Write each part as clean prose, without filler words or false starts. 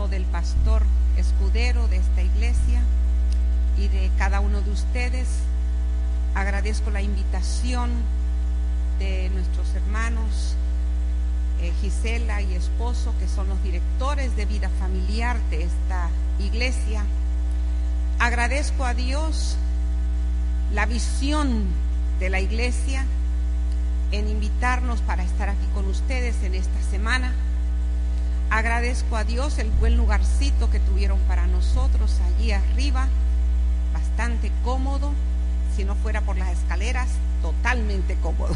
título del pastor escudero de esta iglesia y de cada uno de ustedes, agradezco la invitación de nuestros hermanos Gisela y esposo, que son los directores de vida familiar de esta iglesia. Agradezco a Dios la visión de la iglesia en invitarnos para estar aquí con ustedes en esta semana. Agradezco a Dios el buen lugarcito que tuvieron para nosotros allí arriba, bastante cómodo, si no fuera por las escaleras, totalmente cómodo.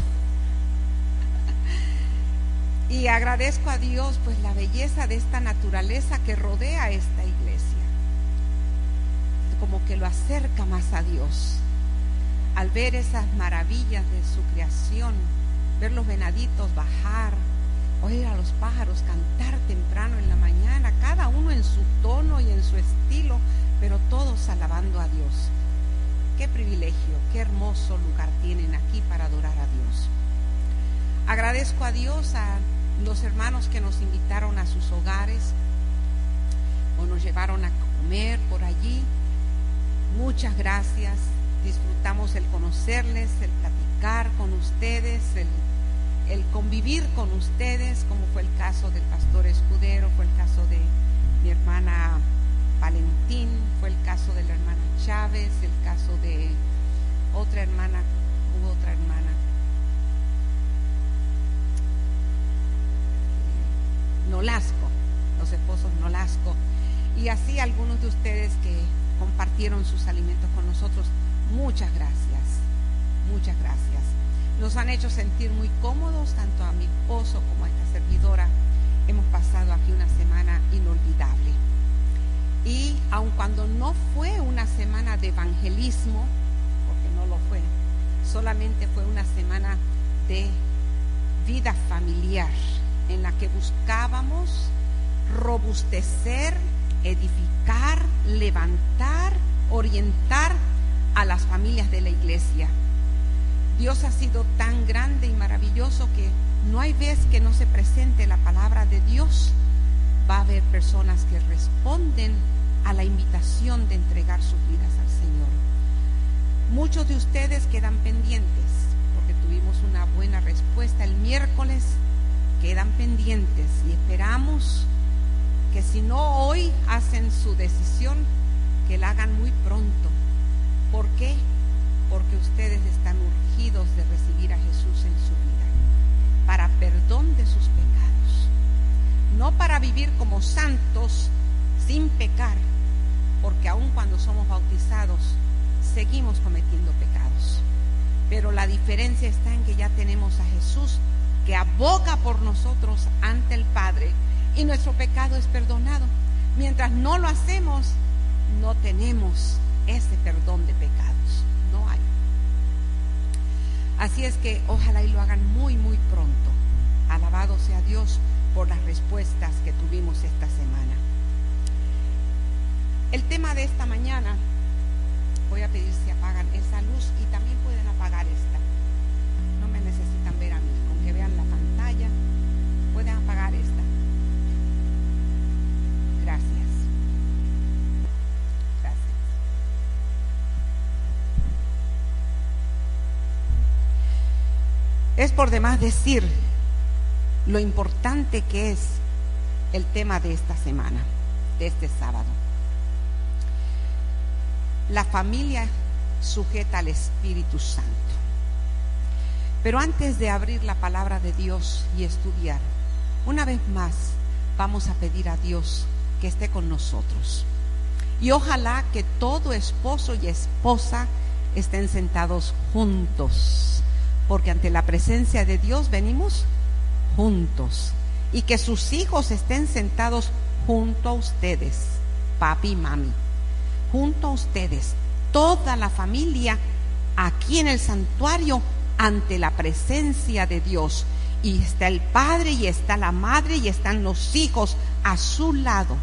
Y agradezco a Dios pues la belleza de esta naturaleza que rodea esta iglesia, como que lo acerca más a Dios. Al ver esas maravillas de su creación, ver los venaditos bajar, oír a los pájaros cantar temprano en la mañana, cada uno en su tono y en su estilo, pero todos alabando a Dios. Qué privilegio, qué hermoso lugar tienen aquí para adorar a Dios. Agradezco a Dios a los hermanos que nos invitaron a sus hogares o nos llevaron a comer por allí. Muchas gracias. Disfrutamos el conocerles, el platicar con ustedes, el convivir con ustedes, como fue el caso del pastor escudero, fue el caso de mi hermana Valentín, fue el caso de la hermana Chávez, el caso de otra hermana, Nolasco, los esposos Nolasco, y así algunos de ustedes que compartieron sus alimentos con nosotros. Muchas gracias, muchas gracias. Nos han hecho sentir muy cómodos, tanto a mi esposo como a esta servidora. Hemos pasado aquí una semana inolvidable. Y aun cuando no fue una semana de evangelismo, porque no lo fue, solamente fue una semana de vida familiar, en la que buscábamos robustecer, edificar, levantar, orientar a las familias de la iglesia. Dios ha sido tan grande y maravilloso que no hay vez que no se presente la palabra de Dios. Va a haber personas que responden a la invitación de entregar sus vidas al Señor. Muchos de ustedes quedan pendientes porque tuvimos una buena respuesta el miércoles. Quedan pendientes y esperamos que si no hoy hacen su decisión, que la hagan muy pronto. ¿Por qué? Porque ustedes están urgidos de recibir a Jesús en su vida, para perdón de sus pecados, no para vivir como santos sin pecar, porque aun cuando somos bautizados seguimos cometiendo pecados, pero la diferencia está en que ya tenemos a Jesús que aboga por nosotros ante el Padre y nuestro pecado es perdonado. Mientras no lo hacemos, no tenemos ese perdón de pecados, no hay. Así es que ojalá y lo hagan muy muy pronto. Alabado sea Dios por las respuestas que tuvimos esta semana. El tema de esta mañana, voy a pedir si apagan esa luz y también pueden apagar esta. No me necesitan ver a mí, con que vean la pantalla pueden apagar esta. Gracias. Es por demás decir lo importante que es el tema de esta semana, de este sábado. La familia sujeta al Espíritu Santo. Pero antes de abrir la palabra de Dios y estudiar, una vez más vamos a pedir a Dios que esté con nosotros. Y ojalá que todo esposo y esposa estén sentados juntos, porque ante la presencia de Dios venimos juntos. Y que sus hijos estén sentados junto a ustedes, papi y mami, junto a ustedes, toda la familia aquí en el santuario ante la presencia de Dios. Y está el padre y está la madre y están los hijos a su lado.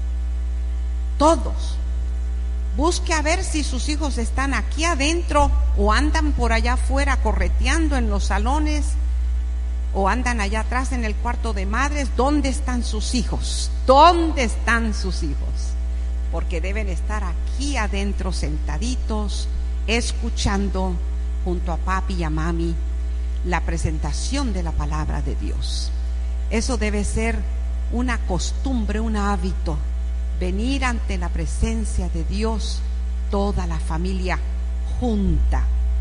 Todos. Busque a ver si sus hijos están aquí adentro o andan por allá afuera correteando en los salones. o andan allá atrás en el cuarto de madres, ¿dónde están sus hijos? ¿Dónde están sus hijos? Porque deben estar aquí adentro sentaditos, escuchando junto a papi y a mami la presentación de la palabra de Dios. Eso debe ser una costumbre, un hábito, venir ante la presencia de Dios, toda la familia junta.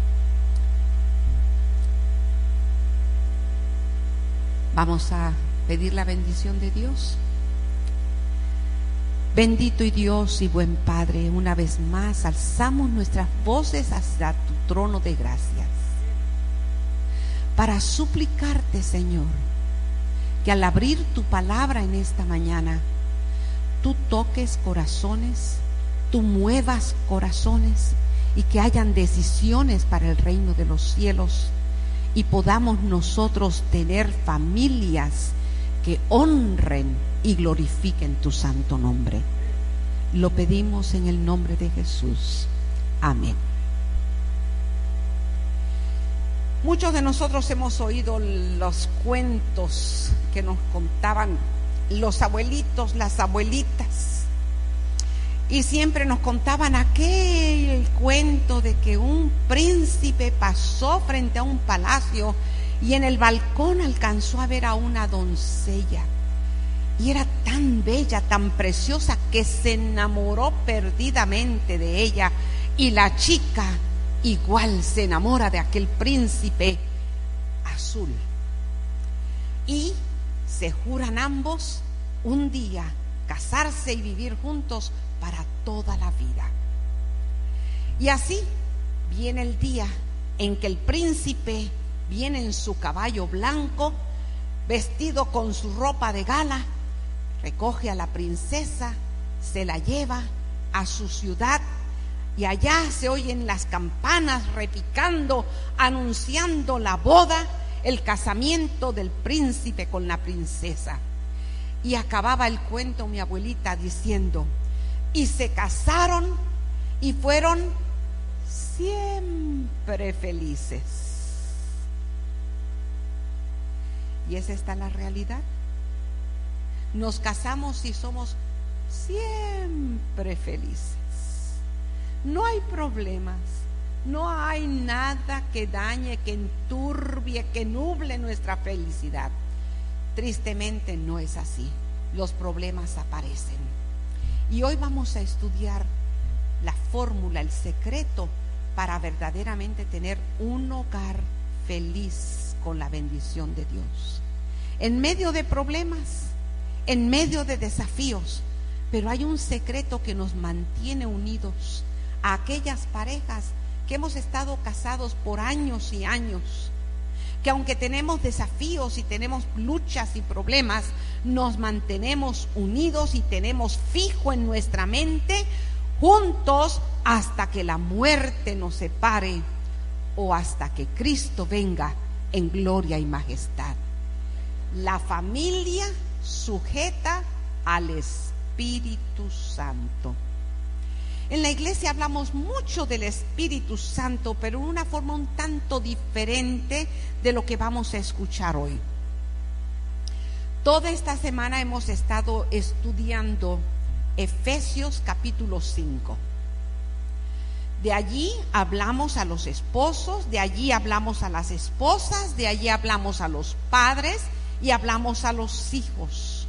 Vamos a pedir la bendición de Dios. Bendito y Dios y buen Padre, una vez más alzamos nuestras voces hacia tu trono de gracias para suplicarte, Señor, que al abrir tu palabra en esta mañana, tú toques corazones, tú muevas corazones y que hayan decisiones para el reino de los cielos y podamos nosotros tener familias que honren y glorifiquen tu santo nombre. Lo pedimos en el nombre de Jesús. Amén. Muchos de nosotros hemos oído los cuentos que nos contaban los abuelitos, las abuelitas, y siempre nos contaban aquel cuento de que un príncipe pasó frente a un palacio y en el balcón alcanzó a ver a una doncella. Y era tan bella, tan preciosa, que se enamoró perdidamente de ella. Y la chica igual se enamora de aquel príncipe azul. Y se juran ambos un día casarse y vivir juntos para toda la vida. Y así viene el día en que el príncipe viene en su caballo blanco, vestido con su ropa de gala, recoge a la princesa, se la lleva a su ciudad y allá se oyen las campanas repicando, anunciando la boda, el casamiento del príncipe con la princesa. Y acababa el cuento mi abuelita diciendo: y se casaron y fueron siempre felices. Y esa está la realidad. Nos casamos y somos siempre felices. No hay problemas, no hay nada que dañe, que enturbie, que nuble nuestra felicidad. Tristemente no es así. Los problemas aparecen. Y hoy vamos a estudiar la fórmula, el secreto para verdaderamente tener un hogar feliz con la bendición de Dios. En medio de problemas, en medio de desafíos, pero hay un secreto que nos mantiene unidos a aquellas parejas que hemos estado casados por años y años, que aunque tenemos desafíos y tenemos luchas y problemas, nos mantenemos unidos y tenemos fijo en nuestra mente juntos hasta que la muerte nos separe o hasta que Cristo venga en gloria y majestad. La familia sujeta al Espíritu Santo. En la iglesia hablamos mucho del Espíritu Santo, pero de una forma un tanto diferente de lo que vamos a escuchar hoy. Toda esta semana hemos estado estudiando Efesios capítulo 5. De allí hablamos a los esposos, de allí hablamos a las esposas, de allí hablamos a los padres y hablamos a los hijos.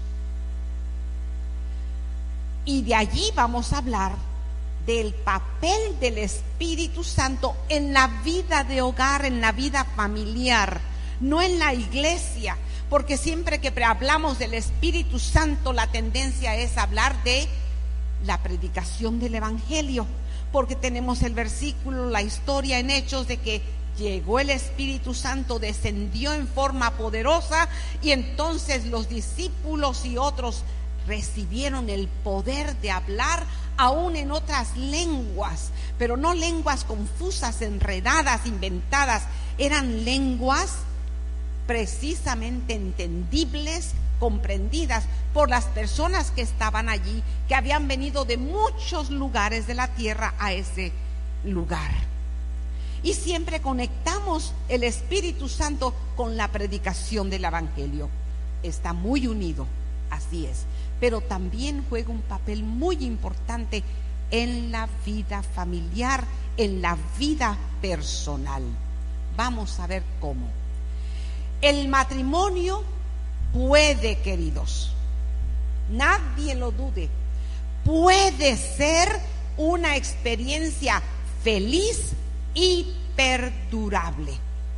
Y de allí vamos a hablar del papel del Espíritu Santo en la vida de hogar, en la vida familiar, no en la iglesia, porque siempre que hablamos del Espíritu Santo la tendencia es hablar de la predicación del Evangelio, porque tenemos el versículo, la historia en Hechos de que llegó el Espíritu Santo, descendió en forma poderosa y entonces los discípulos y otros recibieron el poder de hablar aún en otras lenguas, pero no lenguas confusas, enredadas, inventadas. Eran lenguas precisamente entendibles, comprendidas por las personas que estaban allí, que habían venido de muchos lugares de la tierra a ese lugar. y siempre conectamos el Espíritu Santo con la predicación del Evangelio. Está muy unido, así es, pero también juega un papel muy importante en la vida familiar, en la vida personal. Vamos a ver cómo. El matrimonio puede, queridos, nadie lo dude, puede ser una experiencia feliz y perdurable.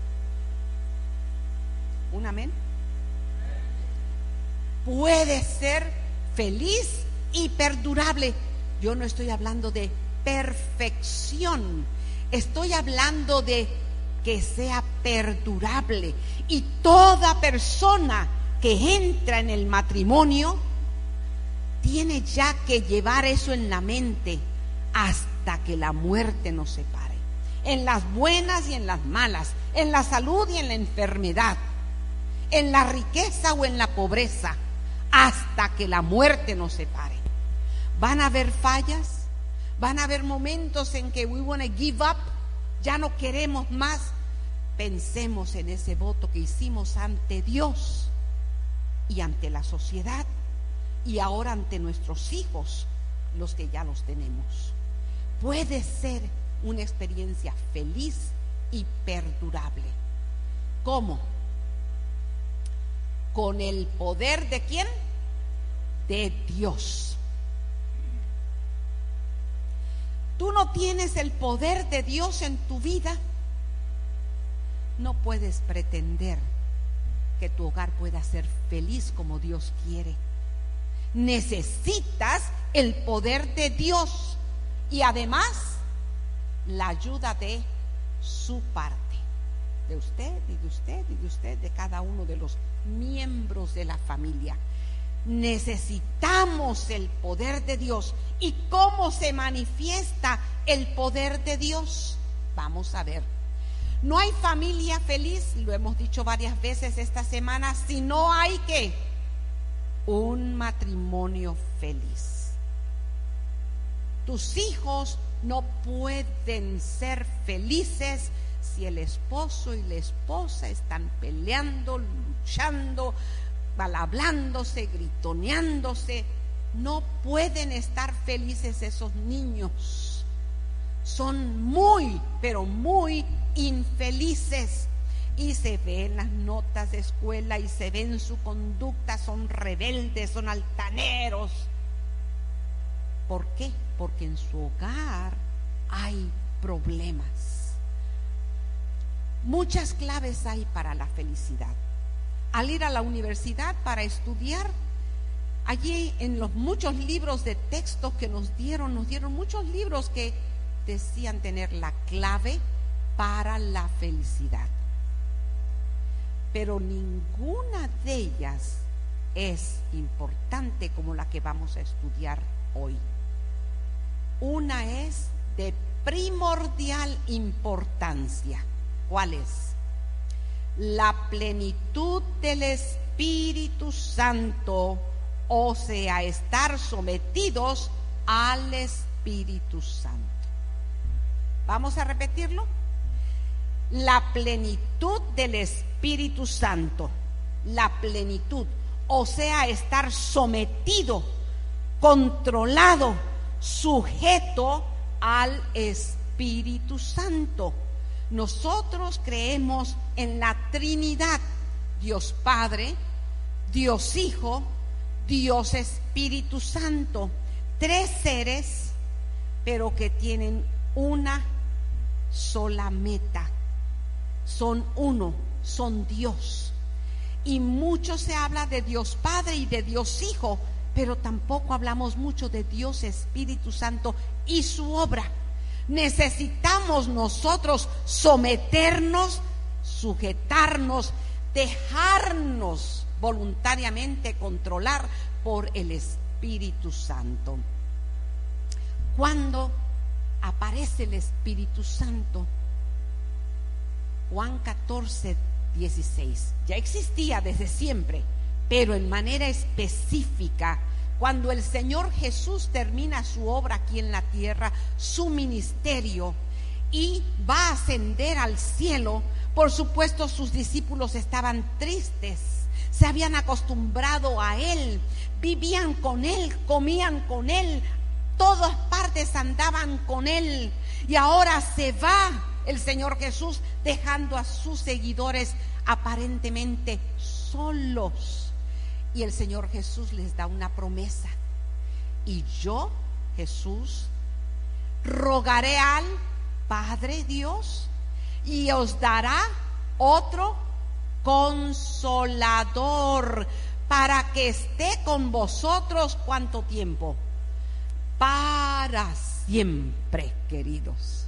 ¿Un amén? Puede ser feliz y perdurable. Yo no estoy hablando de perfección, estoy hablando de que sea perdurable. Y toda persona que entra en el matrimonio tiene ya que llevar eso en la mente hasta que la muerte nos separe, en las buenas y en las malas, en la salud y en la enfermedad, en la riqueza o en la pobreza, hasta que la muerte nos separe. Van a haber fallas, van a haber momentos en que we want to give up, ya no queremos más. Pensemos en ese voto que hicimos ante Dios y ante la sociedad y ahora ante nuestros hijos, los que ya los tenemos. Puede ser una experiencia feliz y perdurable. ¿Cómo? Con el poder ¿de quién? De Dios. Tú no tienes el poder de Dios en tu vida, no puedes pretender que tu hogar pueda ser feliz como Dios quiere. Necesitas el poder de Dios y además la ayuda de su parte, de usted y de usted y de usted, de cada uno de los miembros de la familia. Necesitamos el poder de Dios. ¿Y cómo se manifiesta el poder de Dios? Vamos a ver. No hay familia feliz, lo hemos dicho varias veces esta semana, si no hay ¿qué? Un matrimonio feliz. Tus hijos no pueden ser felices si el esposo y la esposa están peleando, luchando, hablándose, gritoneándose. No pueden estar felices esos niños. Son muy, pero muy infelices. Y se ve en las notas de escuela y se ve en su conducta, son rebeldes, son altaneros. ¿Por qué? Porque en su hogar hay problemas. Muchas claves hay para la felicidad. Al ir a la universidad para estudiar, allí en los muchos libros de textos que nos dieron muchos libros que decían tener la clave para la felicidad. Pero ninguna de ellas es importante como la que vamos a estudiar hoy. Una es de primordial importancia. ¿Cuál es? La plenitud del Espíritu Santo, o sea, estar sometidos al Espíritu Santo. Vamos a repetirlo. La plenitud del Espíritu Santo, la plenitud, o sea, estar sometido, controlado, sujeto al Espíritu Santo. Nosotros creemos en la Trinidad, Dios Padre, Dios Hijo, Dios Espíritu Santo, tres seres, pero que tienen una sola meta. Son uno, son Dios. Y mucho se habla de Dios Padre y de Dios Hijo, pero tampoco hablamos mucho de Dios Espíritu Santo y su obra. Necesitamos nosotros someternos, sujetarnos, dejarnos voluntariamente controlar por el Espíritu Santo. Cuando aparece el Espíritu Santo, Juan 14, 16, ya existía desde siempre, pero en manera específica, cuando el Señor Jesús termina su obra aquí en la tierra, su ministerio, y va a ascender al cielo, por supuesto sus discípulos estaban tristes. Se habían acostumbrado a Él, vivían con Él, comían con Él, todas partes andaban con Él, y ahora se va el Señor Jesús dejando a sus seguidores aparentemente solos. Y el Señor Jesús les da una promesa: y yo, Jesús, rogaré al Padre Dios y os dará otro Consolador para que esté con vosotros. ¿Cuánto tiempo? Para siempre, queridos.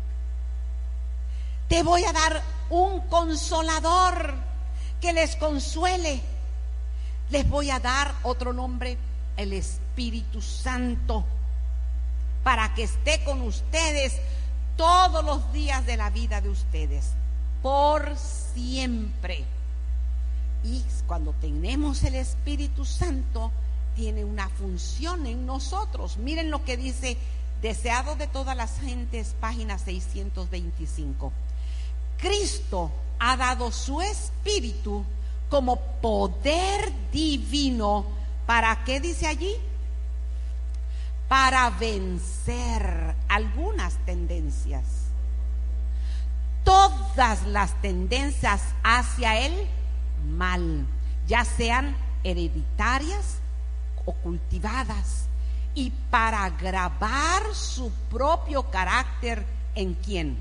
Te voy a dar un Consolador que les consuele. Les voy a dar otro nombre, el Espíritu Santo, para que esté con ustedes todos los días de la vida de ustedes, por siempre. Y cuando tenemos el Espíritu Santo, tiene una función en nosotros. Miren lo que dice Deseado de todas las gentes, página 625. Cristo ha dado su Espíritu como poder divino. ¿Para qué dice allí? Para vencer algunas tendencias. Todas las tendencias hacia el mal, ya sean hereditarias o cultivadas, y para grabar su propio carácter en quién.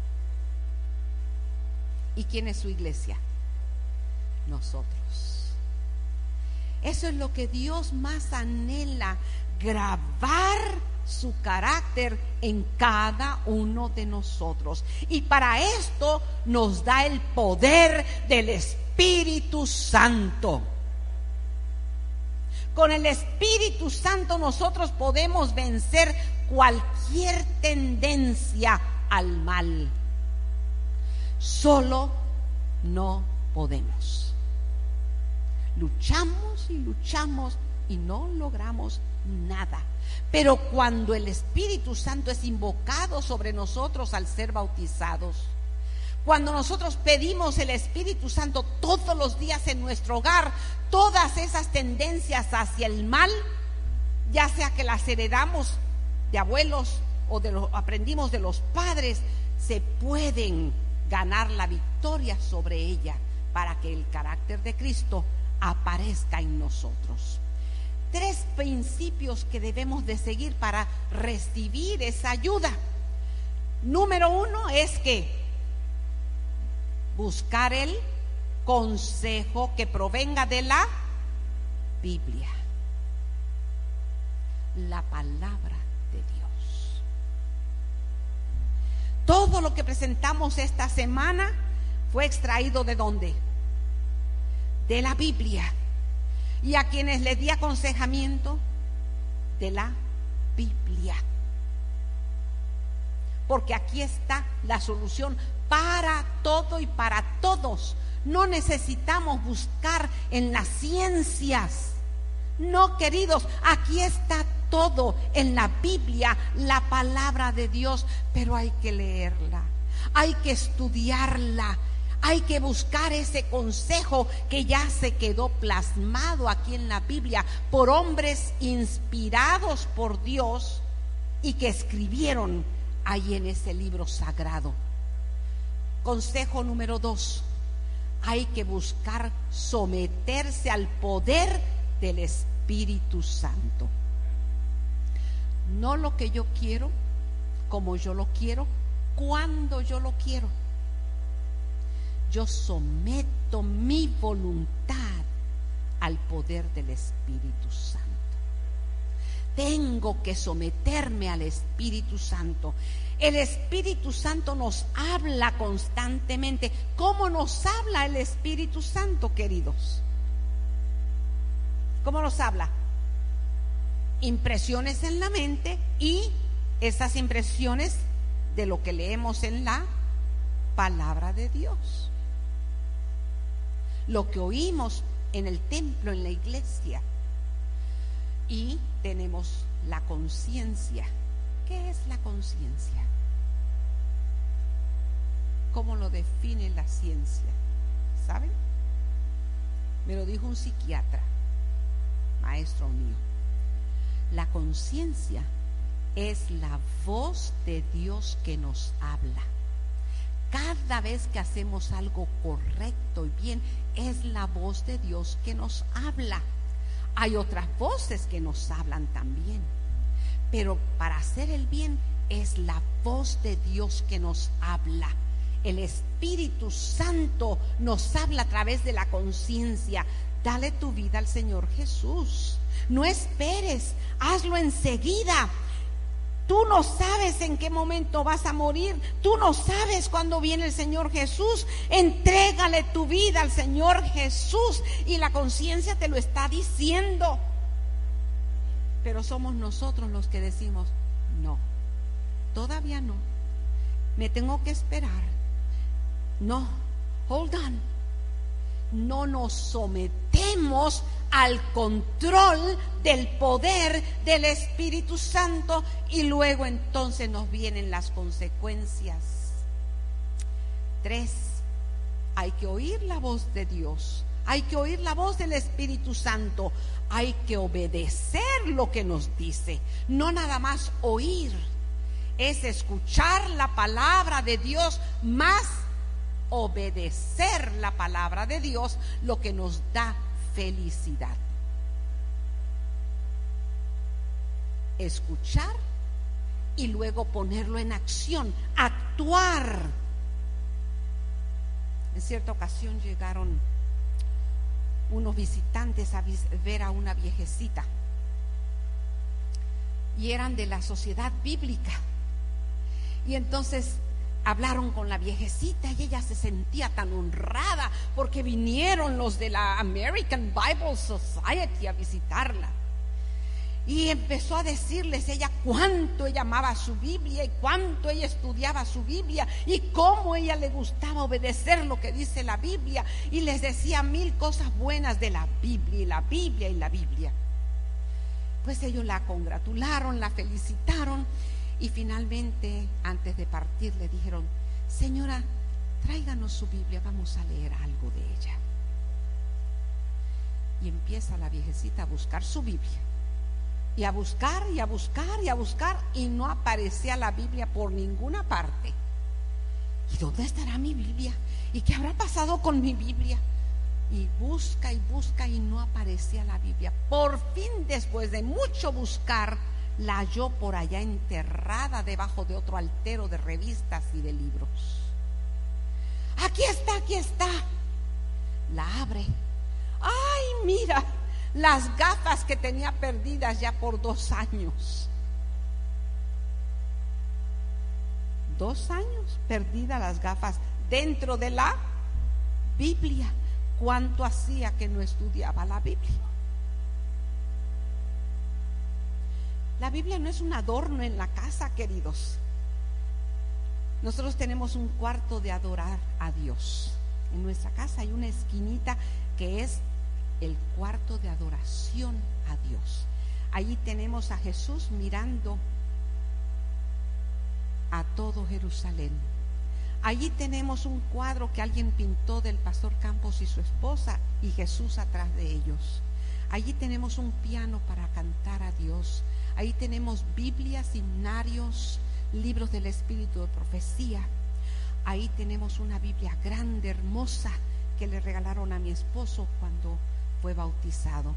¿Y quién es su iglesia? Nosotros. Eso es lo que Dios más anhela, grabar su carácter en cada uno de nosotros. Y para esto nos da el poder del Espíritu Santo. Con el Espíritu Santo nosotros podemos vencer cualquier tendencia al mal. Solo no podemos. Luchamos y luchamos y no logramos nada. Pero cuando el Espíritu Santo es invocado sobre nosotros al ser bautizados, cuando nosotros pedimos el Espíritu Santo todos los días en nuestro hogar, todas esas tendencias hacia el mal, ya sea que las heredamos de abuelos o aprendimos de los padres, se pueden ganar la victoria sobre ella para que el carácter de Cristo aparezca en nosotros. 3 principios que debemos de seguir para recibir esa ayuda. Número 1 es que buscar el consejo que provenga de la Biblia, la palabra de Dios. Todo lo que presentamos esta semana fue extraído ¿de dónde? De la Biblia. Y a quienes les di aconsejamiento, de la Biblia. Porque aquí está la solución para todo y para todos. No necesitamos buscar en las ciencias. No, queridos, aquí está todo en la Biblia, la palabra de Dios. Pero hay que leerla, hay que estudiarla. Hay que buscar ese consejo que ya se quedó plasmado aquí en la Biblia por hombres inspirados por Dios y que escribieron ahí en ese libro sagrado. Consejo número 2: hay que buscar someterse al poder del Espíritu Santo. No lo que yo quiero, como yo lo quiero, cuando yo lo quiero. Yo someto mi voluntad al poder del Espíritu Santo. Tengo que someterme al Espíritu Santo. El Espíritu Santo nos habla constantemente. ¿Cómo nos habla el Espíritu Santo, queridos? ¿Cómo nos habla? Impresiones en la mente, y esas impresiones de lo que leemos en la palabra de Dios. Lo que oímos en el templo, en la iglesia. Y tenemos la conciencia. ¿Qué es la conciencia? cómo lo define la ciencia. ¿Saben? Me lo dijo un psiquiatra, maestro mío. La conciencia es la voz de Dios que nos habla. Cada vez que hacemos algo correcto y bien, es la voz de Dios que nos habla. Hay otras voces que nos hablan también, pero para hacer el bien es la voz de Dios que nos habla. El Espíritu Santo nos habla a través de la conciencia. Dale tu vida al Señor Jesús. No esperes, hazlo enseguida. Tú no sabes en qué momento vas a morir. Tú no sabes cuándo viene el Señor Jesús. Entrégale tu vida al Señor Jesús y la conciencia te lo está diciendo. Pero somos nosotros los que decimos, no, todavía no. Me tengo que esperar. No, hold on. No nos sometemos al control del poder del Espíritu Santo y luego entonces nos vienen las consecuencias. 3, hay que oír la voz de Dios, hay que oír la voz del Espíritu Santo, hay que obedecer lo que nos dice, no nada más oír, es escuchar la palabra de Dios más obedecer la palabra de Dios, lo que nos da felicidad. Escuchar y luego ponerlo en acción, actuar. En cierta ocasión llegaron unos visitantes a ver a una viejecita y eran de la sociedad bíblica, y entonces hablaron con la viejecita y ella se sentía tan honrada porque vinieron los de la American Bible Society a visitarla. Y empezó a decirles ella cuánto ella amaba su Biblia y cuánto ella estudiaba su Biblia y cómo ella le gustaba obedecer lo que dice la Biblia. Y les decía 1000 cosas buenas de la Biblia y la Biblia y la Biblia. Pues ellos la congratularon, la felicitaron. Y finalmente, antes de partir, le dijeron: señora, tráiganos su Biblia, vamos a leer algo de ella. Y empieza la viejecita a buscar su Biblia, y a buscar, y a buscar, y a buscar, y no aparecía la Biblia por ninguna parte. ¿Y dónde estará mi Biblia? ¿Y qué habrá pasado con mi Biblia? Y busca y no aparecía la Biblia. Por fin, después de mucho buscar, la halló por allá enterrada debajo de otro altero de revistas y de libros. Aquí está, aquí está. La abre. Ay, mira, las gafas que tenía perdidas ya por 2 años. 2 años perdidas las gafas dentro de la Biblia. ¿Cuánto hacía que no estudiaba la Biblia? La Biblia no es un adorno en la casa, queridos. Nosotros tenemos un cuarto de adorar a Dios. En nuestra casa hay una esquinita que es el cuarto de adoración a Dios. Allí tenemos a Jesús mirando a todo Jerusalén. Allí tenemos un cuadro que alguien pintó del pastor Campos y su esposa, y Jesús atrás de ellos. Allí tenemos un piano para cantar a Dios. Ahí tenemos Biblias, himnarios, libros del Espíritu de profecía. Ahí tenemos una Biblia grande, hermosa, que le regalaron a mi esposo cuando fue bautizado.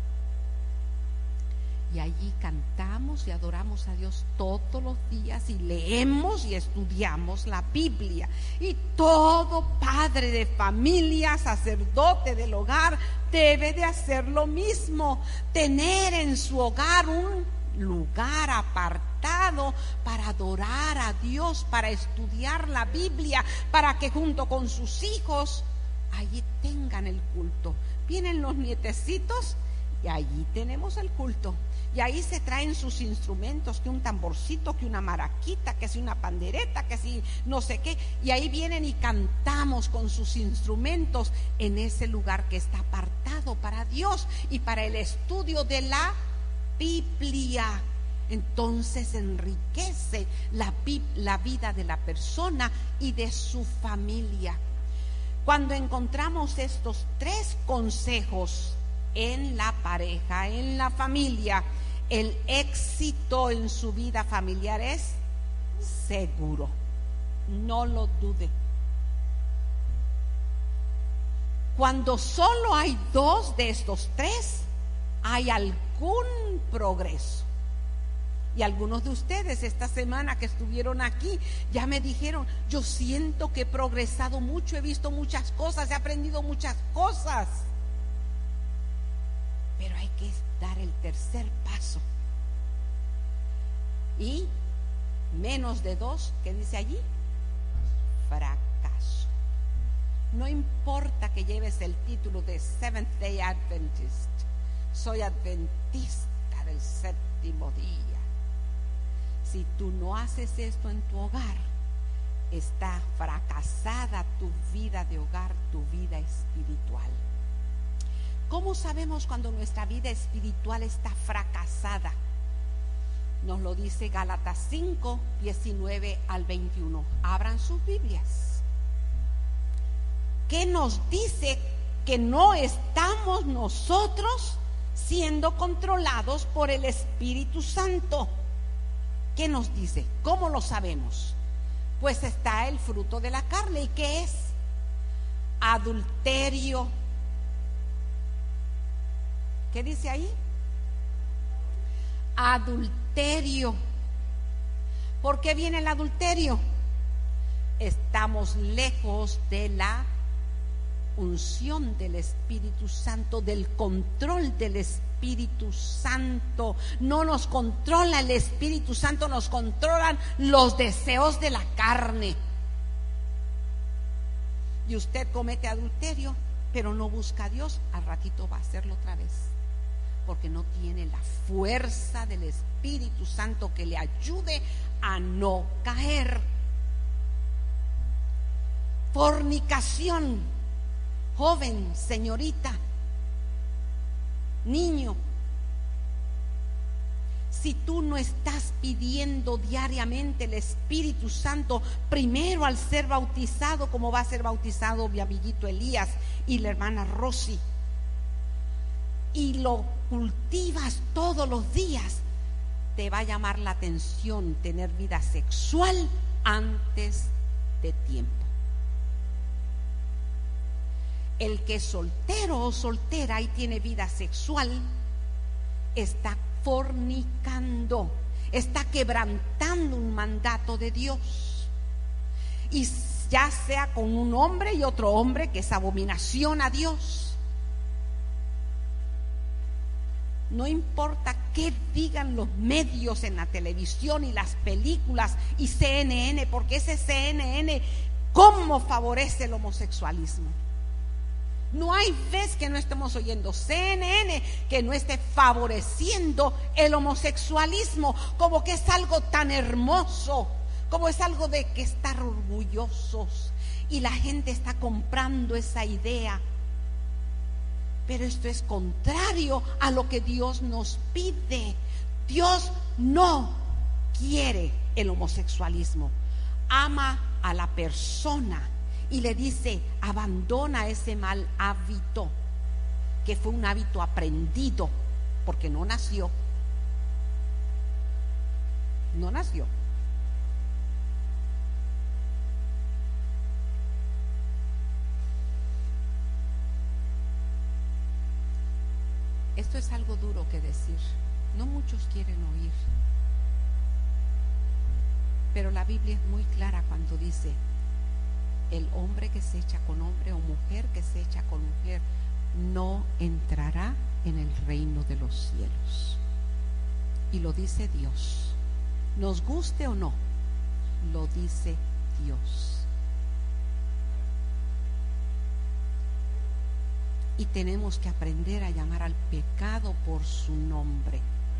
Y allí cantamos y adoramos a Dios todos los días y leemos y estudiamos la Biblia. Y todo padre de familia, sacerdote del hogar, debe de hacer lo mismo. Tener en su hogar un lugar apartado para adorar a Dios, para estudiar la Biblia, para que junto con sus hijos allí tengan el culto. Vienen los nietecitos y allí tenemos el culto. Y ahí se traen sus instrumentos, que un tamborcito, que una maraquita, que si una pandereta, que si no sé qué. Y ahí vienen y cantamos con sus instrumentos en ese lugar que está apartado para Dios y para el estudio de la Biblia. entonces enriquece la vida de la persona y de su familia. Cuando encontramos estos 3 consejos en la pareja, en la familia, el éxito en su vida familiar es seguro. No lo dude. Cuando solo hay 2 de estos 3, hay algún progreso. Y algunos de ustedes esta semana que estuvieron aquí ya me dijeron: yo siento que he progresado mucho, he visto muchas cosas, he aprendido muchas cosas. Pero hay que dar el tercer paso. Y menos de 2, ¿qué dice allí? Fracaso. No importa que lleves el título de Seventh Day Adventist, soy adventista del 7º día. Si tú no haces esto en tu hogar, está fracasada tu vida de hogar, tu vida espiritual. ¿Cómo sabemos cuando nuestra vida espiritual está fracasada? Nos lo dice Gálatas 5, 19 al 21. Abran sus Biblias. ¿Qué nos dice? Que no estamos nosotros siendo controlados por el Espíritu Santo. ¿Qué nos dice? ¿Cómo lo sabemos? Pues está el fruto de la carne. ¿Y qué es? Adulterio. ¿Qué dice ahí? Adulterio. ¿Por qué viene el adulterio? Estamos lejos de la unción del Espíritu Santo, del control del Espíritu Santo. No nos controla el Espíritu Santo, nos controlan los deseos de la carne. Y usted comete adulterio, pero no busca a Dios, al ratito va a hacerlo otra vez, porque no tiene la fuerza del Espíritu Santo que le ayude a no caer. Fornicación. Joven, señorita, niño, si tú no estás pidiendo diariamente el Espíritu Santo, primero al ser bautizado, como va a ser bautizado mi amiguito Elías y la hermana Rosy, y lo cultivas todos los días, te va a llamar la atención tener vida sexual antes de tiempo. El que es soltero o soltera y tiene vida sexual está fornicando, está quebrantando un mandato de Dios, y ya sea con un hombre y otro hombre, que es abominación a Dios. No importa qué digan los medios en la televisión y las películas y CNN, porque ese CNN cómo favorece el homosexualismo. No hay vez que no estemos oyendo CNN que no esté favoreciendo el homosexualismo, como que es algo tan hermoso, como es algo de que estar orgullosos, y la gente está comprando esa idea. Pero esto es contrario a lo que Dios nos pide. Dios no quiere el homosexualismo. Ama a la persona y le dice: abandona ese mal hábito, que fue un hábito aprendido, porque no nació. No nació. Esto es algo duro que decir. No muchos quieren oír. Pero la Biblia es muy clara cuando dice: el hombre que se echa con hombre o mujer que se echa con mujer no entrará en el reino de los cielos. Y lo dice Dios. Nos guste o no, lo dice Dios. Y tenemos que aprender a llamar al pecado por su nombre.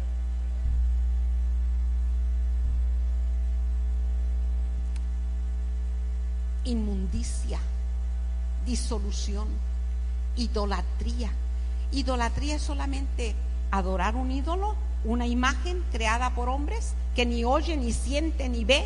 Inmundicia, disolución, idolatría. ¿Idolatría es solamente adorar un ídolo? una imagen creada por hombres que ni oye, ni siente, ni ve.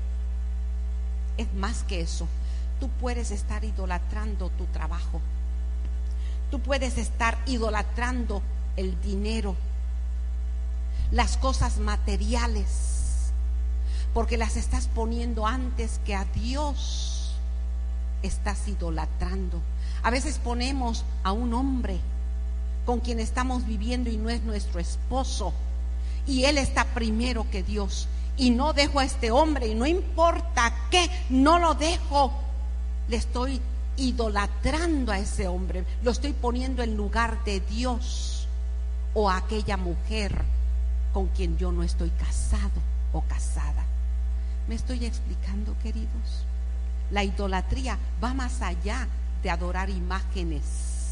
Es más que eso. Tú puedes estar idolatrando tu trabajo. Tú puedes estar idolatrando el dinero, las cosas materiales, porque las estás poniendo antes que a Dios. Estás idolatrando. A veces ponemos a un hombre con quien estamos viviendo y no es nuestro esposo, y él está primero que Dios, y no dejo a este hombre, y no importa qué, no lo dejo. Le estoy idolatrando a ese hombre, lo estoy poniendo en lugar de Dios o a aquella mujer con quien yo no estoy casado o casada. ¿Me estoy explicando, queridos? La idolatría va más allá de adorar imágenes,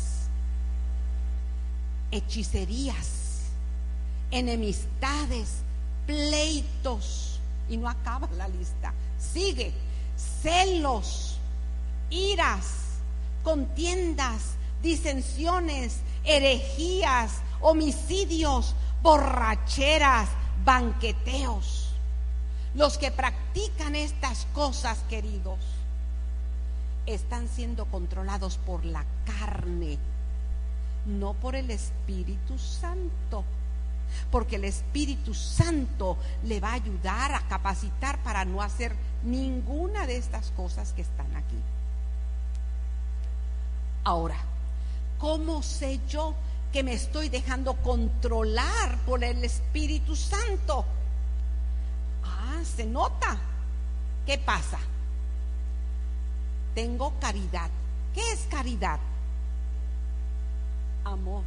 hechicerías, enemistades, pleitos, y no acaba la lista, sigue, celos, iras, contiendas, disensiones, herejías, homicidios, borracheras, banqueteos. Los que practican estas cosas, queridos, están siendo controlados por la carne, no por el Espíritu Santo, porque el Espíritu Santo le va a ayudar a capacitar para no hacer ninguna de estas cosas que están aquí. Ahora, ¿cómo sé yo que me estoy dejando controlar por el Espíritu Santo? Se nota. ¿Qué pasa? Tengo caridad. ¿Qué es caridad? Amor.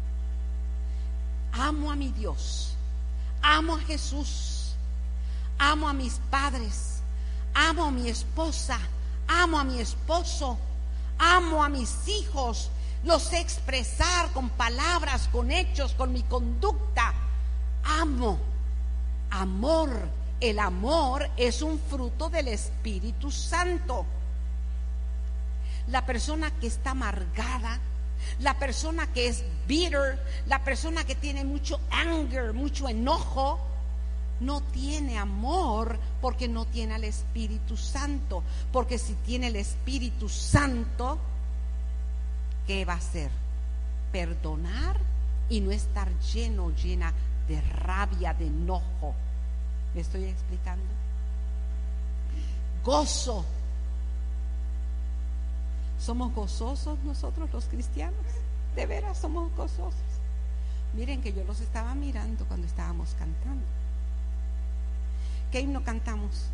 Amo a mi Dios, amo a Jesús, amo a mis padres, amo a mi esposa, amo a mi esposo, amo a mis hijos. Los sé expresar con palabras, con hechos, con mi conducta. Amo. Amor. El amor es un fruto del Espíritu Santo. La persona que está amargada, la persona que es bitter, la persona que tiene mucho anger, mucho enojo, no tiene amor porque no tiene al Espíritu Santo. Porque si tiene el Espíritu Santo, ¿qué va a hacer? Perdonar y no estar llena de rabia, de enojo. ¿Me estoy explicando? Gozo. ¿Somos gozosos nosotros los cristianos? ¿De veras somos gozosos? Miren que yo los estaba mirando cuando estábamos cantando. ¿Qué himno cantamos?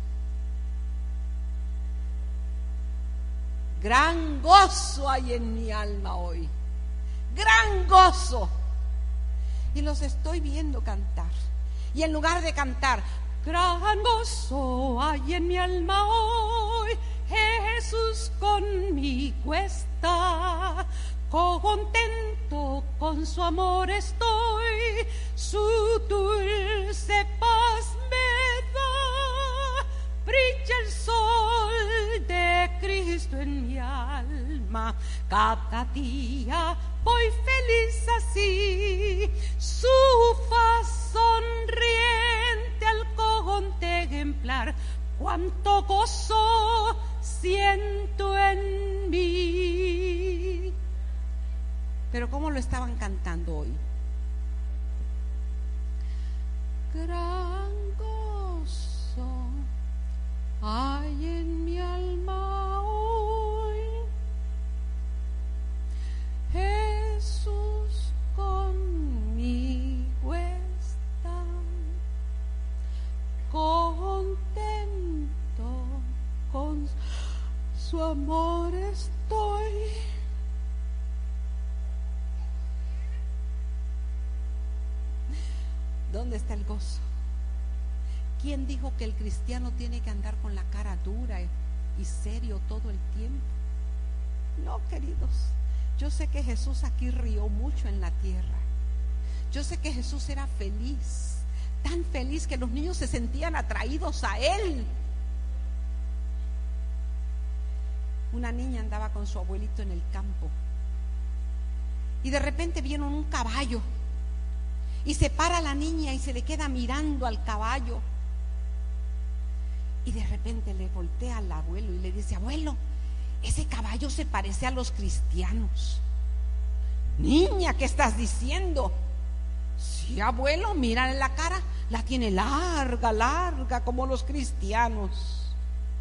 Gran gozo hay en mi alma hoy. Gran gozo. Y los estoy viendo cantar. Y en lugar de cantar, gran gozo hay en mi alma hoy, Jesús conmigo está, contento con su amor estoy, su dulce paz me da, brilla el sol de Cristo en mi alma, cada día voy feliz así, su faz sonriente al contemplar, cuánto gozo siento en mí. Pero ¿cómo lo estaban cantando hoy? Gran gozo hay en mi alma hoy, Jesús conmigo está, contento con su amor estoy. ¿Dónde está el gozo? ¿Quién dijo que el cristiano tiene que andar con la cara dura y serio todo el tiempo? No, queridos. Yo sé que Jesús aquí rió mucho en la tierra. Yo sé que Jesús era feliz, tan feliz que los niños se sentían atraídos a Él. Una niña andaba con su abuelito en el campo y de repente vieron un caballo Y se para la niña y se le queda mirando al caballo. Y de repente le voltea al abuelo y le dice: abuelo, ese caballo se parece a los cristianos. Niña, ¿qué estás diciendo? Sí, abuelo, mírale la cara, la tiene larga, larga como los cristianos.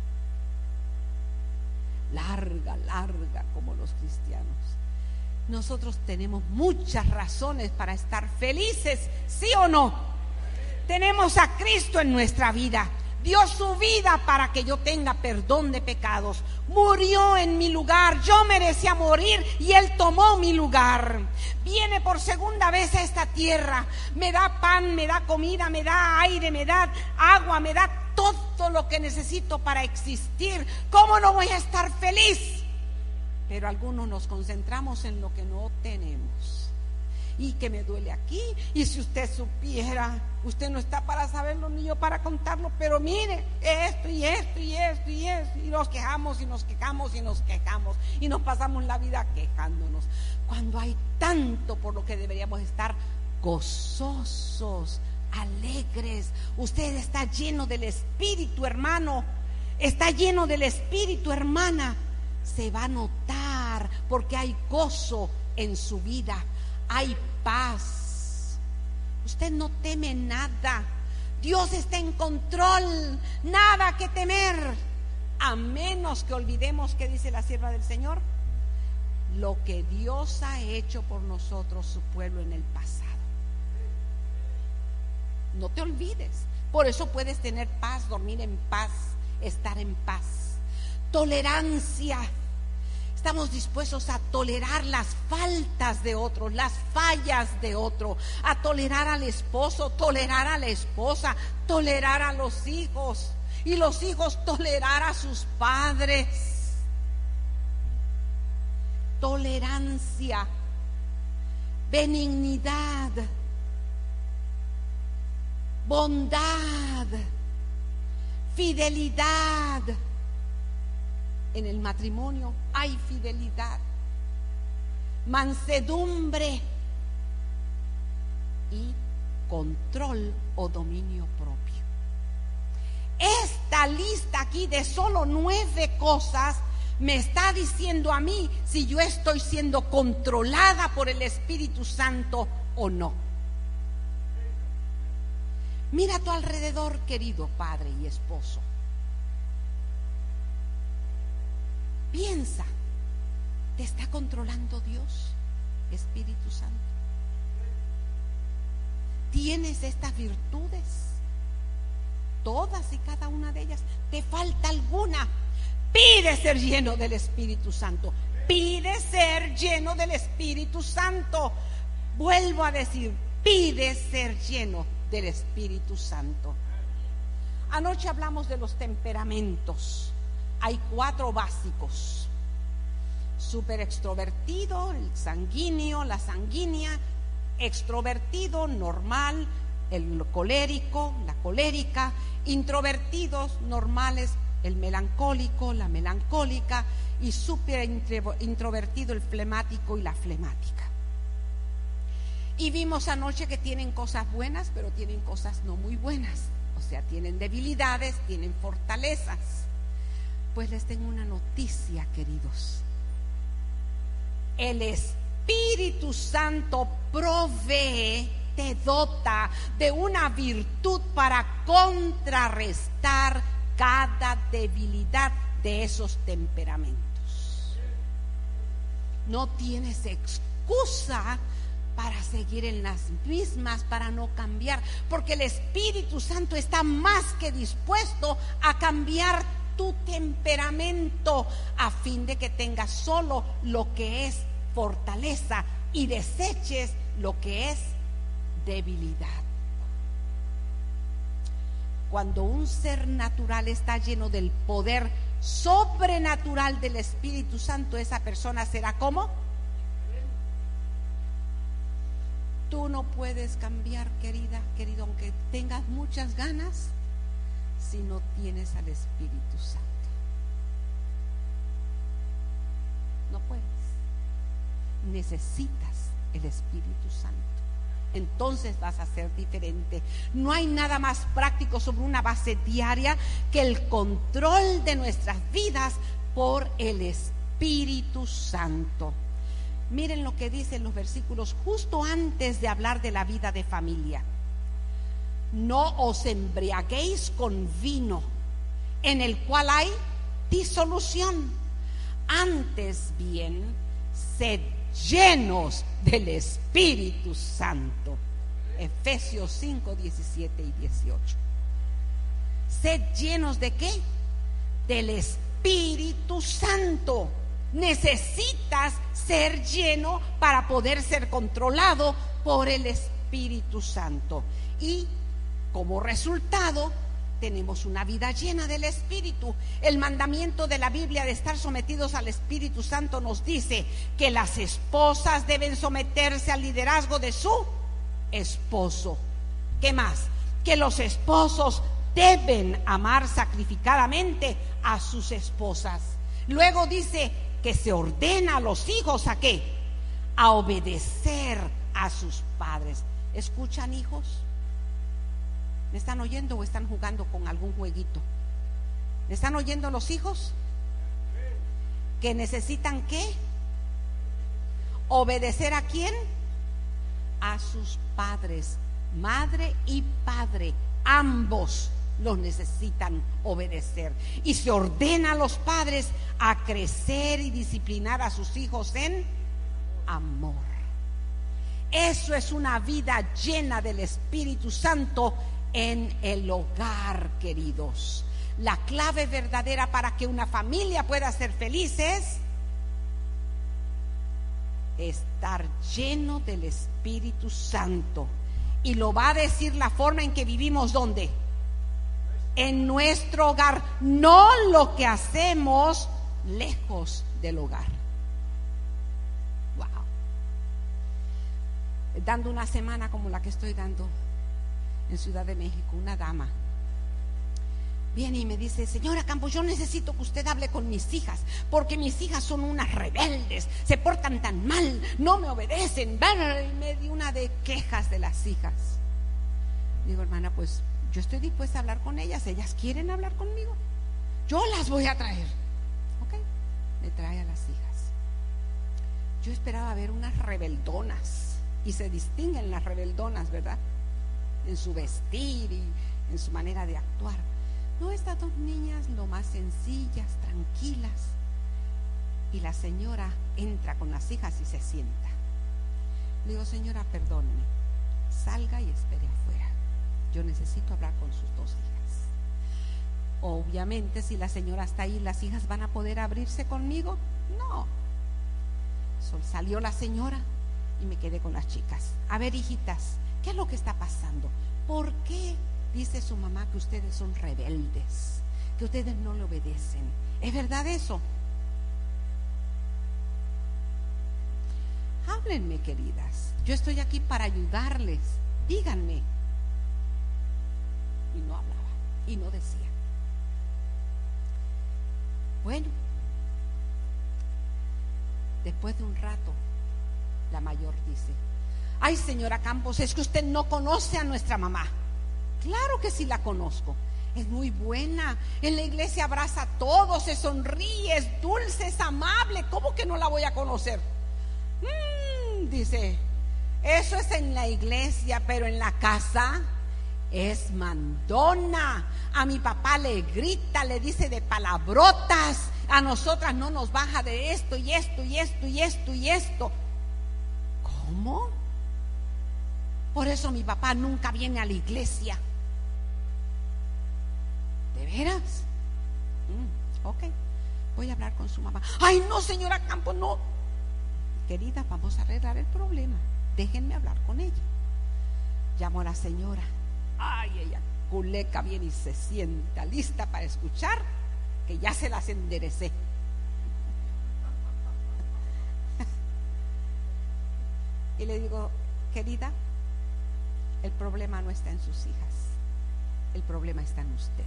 Larga, larga como los cristianos. Nosotros tenemos muchas razones para estar felices, ¿sí o no? Tenemos a Cristo en nuestra vida. Dio su vida para que yo tenga perdón de pecados. Murió en mi lugar. Yo merecía morir y Él tomó mi lugar. Viene por segunda vez a esta tierra. Me da pan, me da comida, me da aire, me da agua, me da todo lo que necesito para existir. ¿Cómo no voy a estar feliz? Pero algunos nos concentramos en lo que no tenemos. Y que me duele aquí. Y si usted supiera, usted no está para saberlo ni yo para contarlo, pero mire, esto y esto y esto y esto. Y nos quejamos y nos quejamos y nos quejamos. Y nos pasamos la vida quejándonos. Cuando hay tanto por lo que deberíamos estar gozosos, alegres. Usted está lleno del Espíritu, hermano. Está lleno del Espíritu, hermana. Se va a notar porque hay gozo en su vida. Hay paz. Usted no teme nada. Dios está en control. Nada que temer. A menos que olvidemos que dice la sierva del Señor: lo que Dios ha hecho por nosotros, su pueblo, en el pasado. No te olvides. Por eso puedes tener paz, dormir en paz, estar en paz. Tolerancia. Estamos dispuestos a tolerar las faltas de otros, las fallas de otro, a tolerar al esposo, tolerar a la esposa, tolerar a los hijos, y los hijos tolerar a sus padres. Tolerancia, benignidad, bondad, fidelidad. En el matrimonio hay fidelidad, mansedumbre y control o dominio propio. Esta lista aquí de solo 9 cosas me está diciendo a mí si yo estoy siendo controlada por el Espíritu Santo o no. Mira a tu alrededor, querido padre y esposo. Piensa, ¿te está controlando Dios, Espíritu Santo? ¿Tienes estas virtudes? Todas y cada una de ellas. ¿Te falta alguna? Pide ser lleno del Espíritu Santo. Pide ser lleno del Espíritu Santo. Vuelvo a decir, pide ser lleno del Espíritu Santo. Anoche hablamos de los temperamentos. Hay 4 básicos: súper extrovertido, el sanguíneo, la sanguínea; extrovertido, normal, el colérico, la colérica; introvertidos, normales, el melancólico, la melancólica; y súper introvertido, el flemático y la flemática. Y vimos anoche que tienen cosas buenas, pero tienen cosas no muy buenas. O sea, tienen debilidades, tienen fortalezas. Pues les tengo una noticia, queridos. El Espíritu Santo provee, te dota de una virtud para contrarrestar cada debilidad de esos temperamentos. No tienes excusa para seguir en las mismas, para no cambiar, porque el Espíritu Santo está más que dispuesto a cambiar tu temperamento a fin de que tengas solo lo que es fortaleza y deseches lo que es debilidad. Cuando un ser natural está lleno del poder sobrenatural del Espíritu Santo, esa persona será ¿cómo? Tú no puedes cambiar, querida, querido, aunque tengas muchas ganas, si no tienes al Espíritu Santo. No puedes. Necesitas el Espíritu Santo. entonces vas a ser diferente. No hay nada más práctico sobre una base diaria que el control de nuestras vidas por el Espíritu Santo. Miren lo que dicen los versículos justo antes de hablar de la vida de familia. No os embriaguéis con vino, en el cual hay disolución. Antes bien, sed llenos del Espíritu Santo. Efesios 5, 17 y 18. Sed llenos ¿de qué? Del Espíritu Santo. Necesitas ser lleno para poder ser controlado por el Espíritu Santo. Y como resultado, tenemos una vida llena del Espíritu. El mandamiento de la Biblia de estar sometidos al Espíritu Santo nos dice que las esposas deben someterse al liderazgo de su esposo. ¿Qué más? Que los esposos deben amar sacrificadamente a sus esposas. Luego dice que se ordena a los hijos ¿a qué? A obedecer a sus padres. ¿Escuchan, hijos? ¿Me están oyendo o están jugando con algún jueguito? ¿Me están oyendo los hijos? ¿Que necesitan qué? ¿Obedecer a quién? A sus padres. Madre y padre, ambos los necesitan obedecer. Y se ordena a los padres a crecer y disciplinar a sus hijos en amor. Eso es una vida llena del Espíritu Santo en el hogar, queridos. La clave verdadera para que una familia pueda ser feliz es estar lleno del Espíritu Santo. Y lo va a decir la forma en que vivimos. ¿Dónde? En nuestro hogar, no lo que hacemos lejos del hogar. Wow. Dando una semana como la que estoy dando en Ciudad de México, una dama viene y me dice: señora Campos, yo necesito que usted hable con mis hijas, porque mis hijas son unas rebeldes, se portan tan mal, no me obedecen. Y me dio una de quejas de las hijas. Digo: hermana, pues yo estoy dispuesta a hablar con ellas quieren hablar conmigo, yo las voy a traer. Ok, me trae a las hijas. Yo esperaba ver unas rebeldonas, y se distinguen las rebeldonas, ¿verdad? En su vestir y en su manera de actuar. No, estas dos niñas lo más sencillas, tranquilas. Y la señora entra con las hijas y se sienta. Le digo: señora, perdóneme, salga y espere afuera, yo necesito hablar con sus dos hijas. Obviamente, si la señora está ahí, ¿las hijas van a poder abrirse conmigo? No. Salió la señora y me quedé con las chicas. A ver, hijitas, ¿qué es lo que está pasando? ¿Por qué dice su mamá que ustedes son rebeldes, que ustedes no le obedecen? ¿Es verdad eso? Háblenme, queridas, yo estoy aquí para ayudarles, díganme. Y no hablaba y no decía. Bueno, después de un rato, la mayor dice: ay, señora Campos, es que usted no conoce a nuestra mamá. Claro que sí la conozco, es muy buena, en la iglesia abraza a todos, se sonríe, es dulce, es amable. ¿Cómo que no la voy a conocer? Dice: eso es en la iglesia, pero en la casa es mandona. A mi papá le grita, le dice de palabrotas, a nosotras no nos baja de esto y esto y esto y esto y esto. ¿Cómo? Por eso mi papá nunca viene a la iglesia. ¿De veras? Ok, voy a hablar con su mamá. Ay, no, señora Campos, no. Querida, vamos a arreglar el problema, déjenme hablar con ella. Llamo a la señora. Ay, ella culeca viene y se sienta lista para escuchar, que ya se las enderecé. Y le digo: querida, el problema no está en sus hijas, el problema está en usted.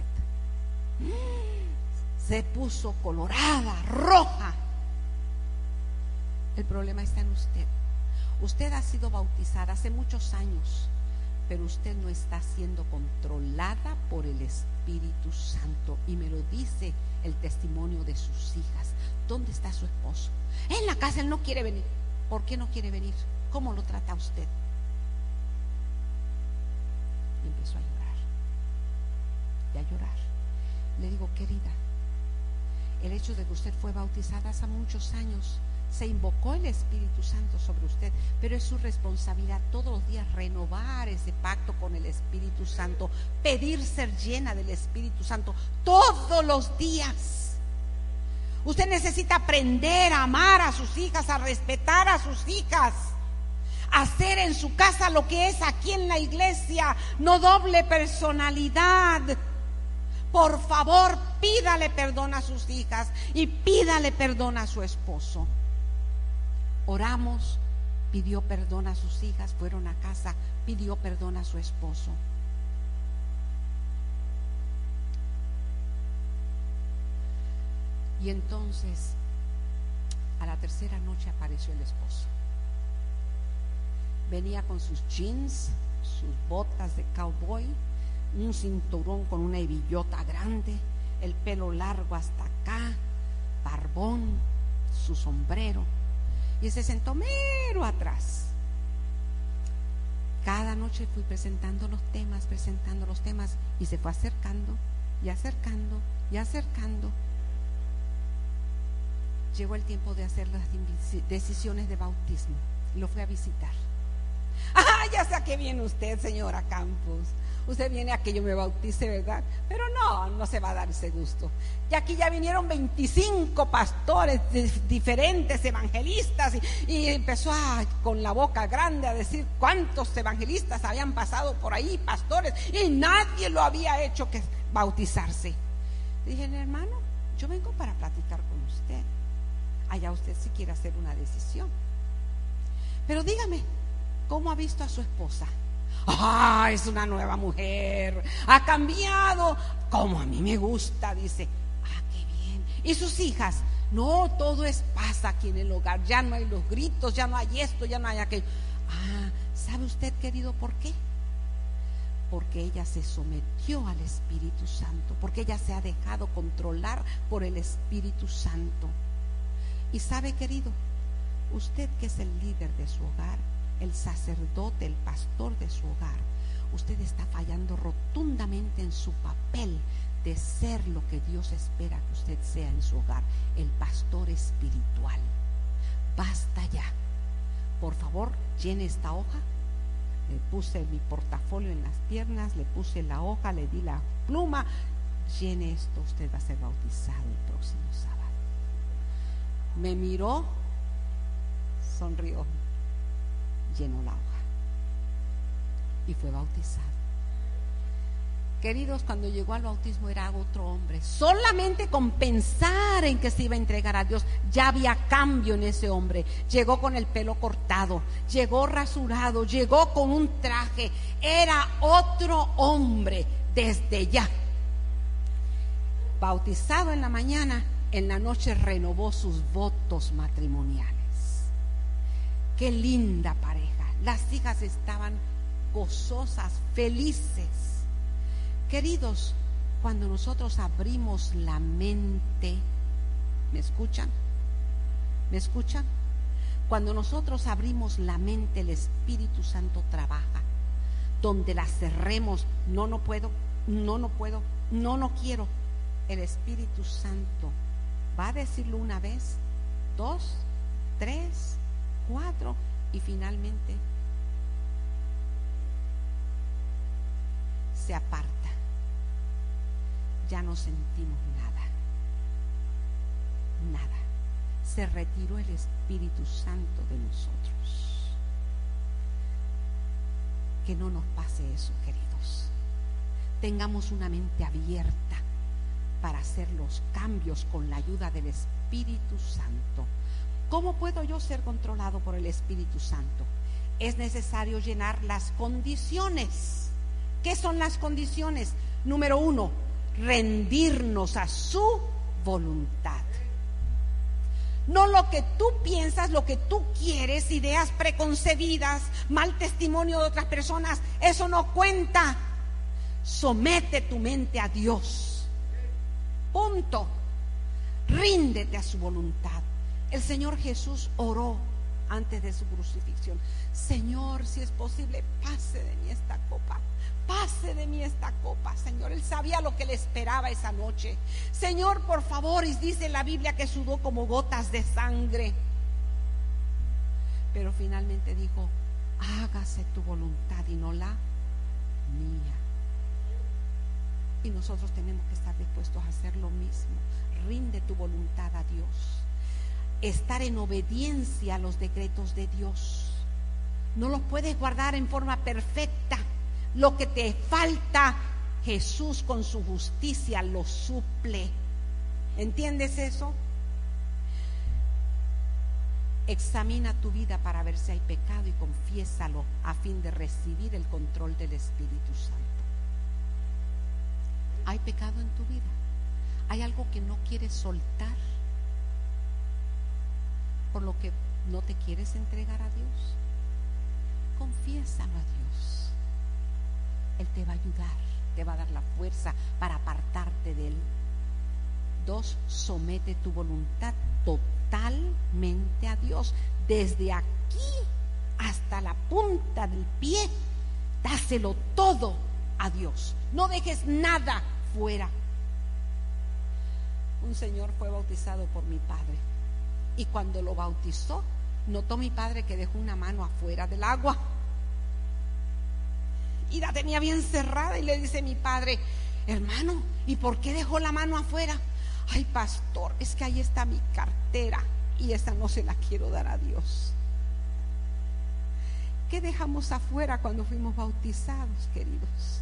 Se puso colorada, roja. El problema está en usted. Usted ha sido bautizada hace muchos años, pero usted no está siendo controlada por el Espíritu Santo. Y me lo dice el testimonio de sus hijas. ¿Dónde está su esposo? En la casa, él no quiere venir. ¿Por qué no quiere venir? ¿Cómo lo trata usted? Y empezó a llorar. Y a llorar. Le digo, querida, el hecho de que usted fue bautizada hace muchos años, se invocó el Espíritu Santo sobre usted, pero es su responsabilidad todos los días renovar ese pacto con el Espíritu Santo, pedir ser llena del Espíritu Santo todos los días. Usted necesita aprender a amar a sus hijas, a respetar a sus hijas, a hacer en su casa lo que es aquí en la iglesia, no doble personalidad. Por favor, pídale perdón a sus hijas y pídale perdón a su esposo. Oramos, pidió perdón a sus hijas, fueron a casa, pidió perdón a su esposo. Y entonces, a la tercera noche apareció el esposo. Venía con sus jeans, sus botas de cowboy, un cinturón con una hebillota grande, el pelo largo hasta acá, barbón, su sombrero. Y se sentó mero atrás. Cada noche fui presentando los temas, y se fue acercando y acercando y acercando. Llegó el tiempo de hacer las decisiones de bautismo. Lo fui a visitar. Ah, ya sé a qué viene usted, señora Campos. Usted viene a que yo me bautice, ¿verdad? Pero no se va a dar ese gusto. Y aquí ya vinieron 25 pastores diferentes, evangelistas, y empezó con la boca grande a decir cuántos evangelistas habían pasado por ahí, pastores, y nadie lo había hecho que bautizarse. Dije, hermano, yo vengo para platicar con usted. Allá usted si quiere hacer una decisión. Pero dígame, ¿cómo ha visto a su esposa? Ah, es una nueva mujer, ha cambiado como a mí me gusta, dice. Ah, qué bien. ¿Y sus hijas? No, todo es paz aquí en el hogar, ya no hay los gritos, ya no hay esto, ya no hay aquello. Ah, ¿sabe usted, querido, por qué? Porque ella se sometió al Espíritu Santo, porque ella se ha dejado controlar por el Espíritu Santo. Y sabe, querido, usted que es el líder de su hogar, el sacerdote, el pastor de su hogar, usted está fallando rotundamente en su papel de ser lo que Dios espera que usted sea en su hogar, el pastor espiritual. Basta ya. Por favor, llene esta hoja. Le puse mi portafolio en las piernas, le puse la hoja, le di la pluma. Llene esto, usted va a ser bautizado el próximo sábado. Me miró, sonrió, llenó la hoja y fue bautizado. Queridos, cuando llegó al bautismo era otro hombre. Solamente con pensar en que se iba a entregar a Dios, ya había cambio en ese hombre. Llegó con el pelo cortado, llegó rasurado, llegó con un traje. Era otro hombre desde ya. Bautizado en la mañana, en la noche renovó sus votos matrimoniales. Qué linda pareja. Las hijas estaban gozosas, felices. Queridos, cuando nosotros abrimos la mente, ¿me escuchan? ¿Me escuchan? Cuando nosotros abrimos la mente, el Espíritu Santo trabaja. Donde la cerremos, no puedo, no quiero. El Espíritu Santo va a decirlo una vez, 2, 3, 4 y finalmente se aparta. Ya no sentimos nada. Se retiró el Espíritu Santo de nosotros. Que no nos pase eso, queridos. Tengamos una mente abierta para hacer los cambios con la ayuda del Espíritu Santo. ¿Cómo puedo yo ser controlado por el Espíritu Santo? Es necesario llenar las condiciones. ¿Qué son las condiciones? Número 1, rendirnos a su voluntad. No lo que tú piensas, lo que tú quieres, ideas preconcebidas, mal testimonio de otras personas, eso no cuenta. Somete tu mente a Dios. Punto. Ríndete a su voluntad. El Señor Jesús oró antes de su crucifixión: Señor, si es posible, pase de mí esta copa. Pase de mí esta copa, Señor. Él sabía lo que le esperaba esa noche. Señor, por favor. Y dice la Biblia que sudó como gotas de sangre. Pero finalmente dijo: hágase tu voluntad y no la mía. Y nosotros tenemos que estar dispuestos a hacer lo mismo. Rinde tu voluntad a Dios. Estar en obediencia a los decretos de Dios. No los puedes guardar en forma perfecta. Lo que te falta, Jesús con su justicia lo suple. ¿Entiendes eso? Examina tu vida para ver si hay pecado y confiésalo a fin de recibir el control del Espíritu Santo. ¿Hay pecado en tu vida? ¿Hay algo que no quieres soltar? ¿Por lo que no te quieres entregar a Dios? Confiésalo a Dios. Él te va a ayudar, te va a dar la fuerza para apartarte de él. 2, somete tu voluntad totalmente a Dios. Desde aquí hasta la punta del pie, dáselo todo a Dios. No dejes nada fuera. Un señor fue bautizado por mi padre, y cuando lo bautizó, notó mi padre que dejó una mano afuera del agua y la tenía bien cerrada, y le dice mi padre: hermano, ¿y por qué dejó la mano afuera? Ay, pastor, es que ahí está mi cartera y esa no se la quiero dar a Dios. ¿Qué dejamos afuera cuando fuimos bautizados, queridos?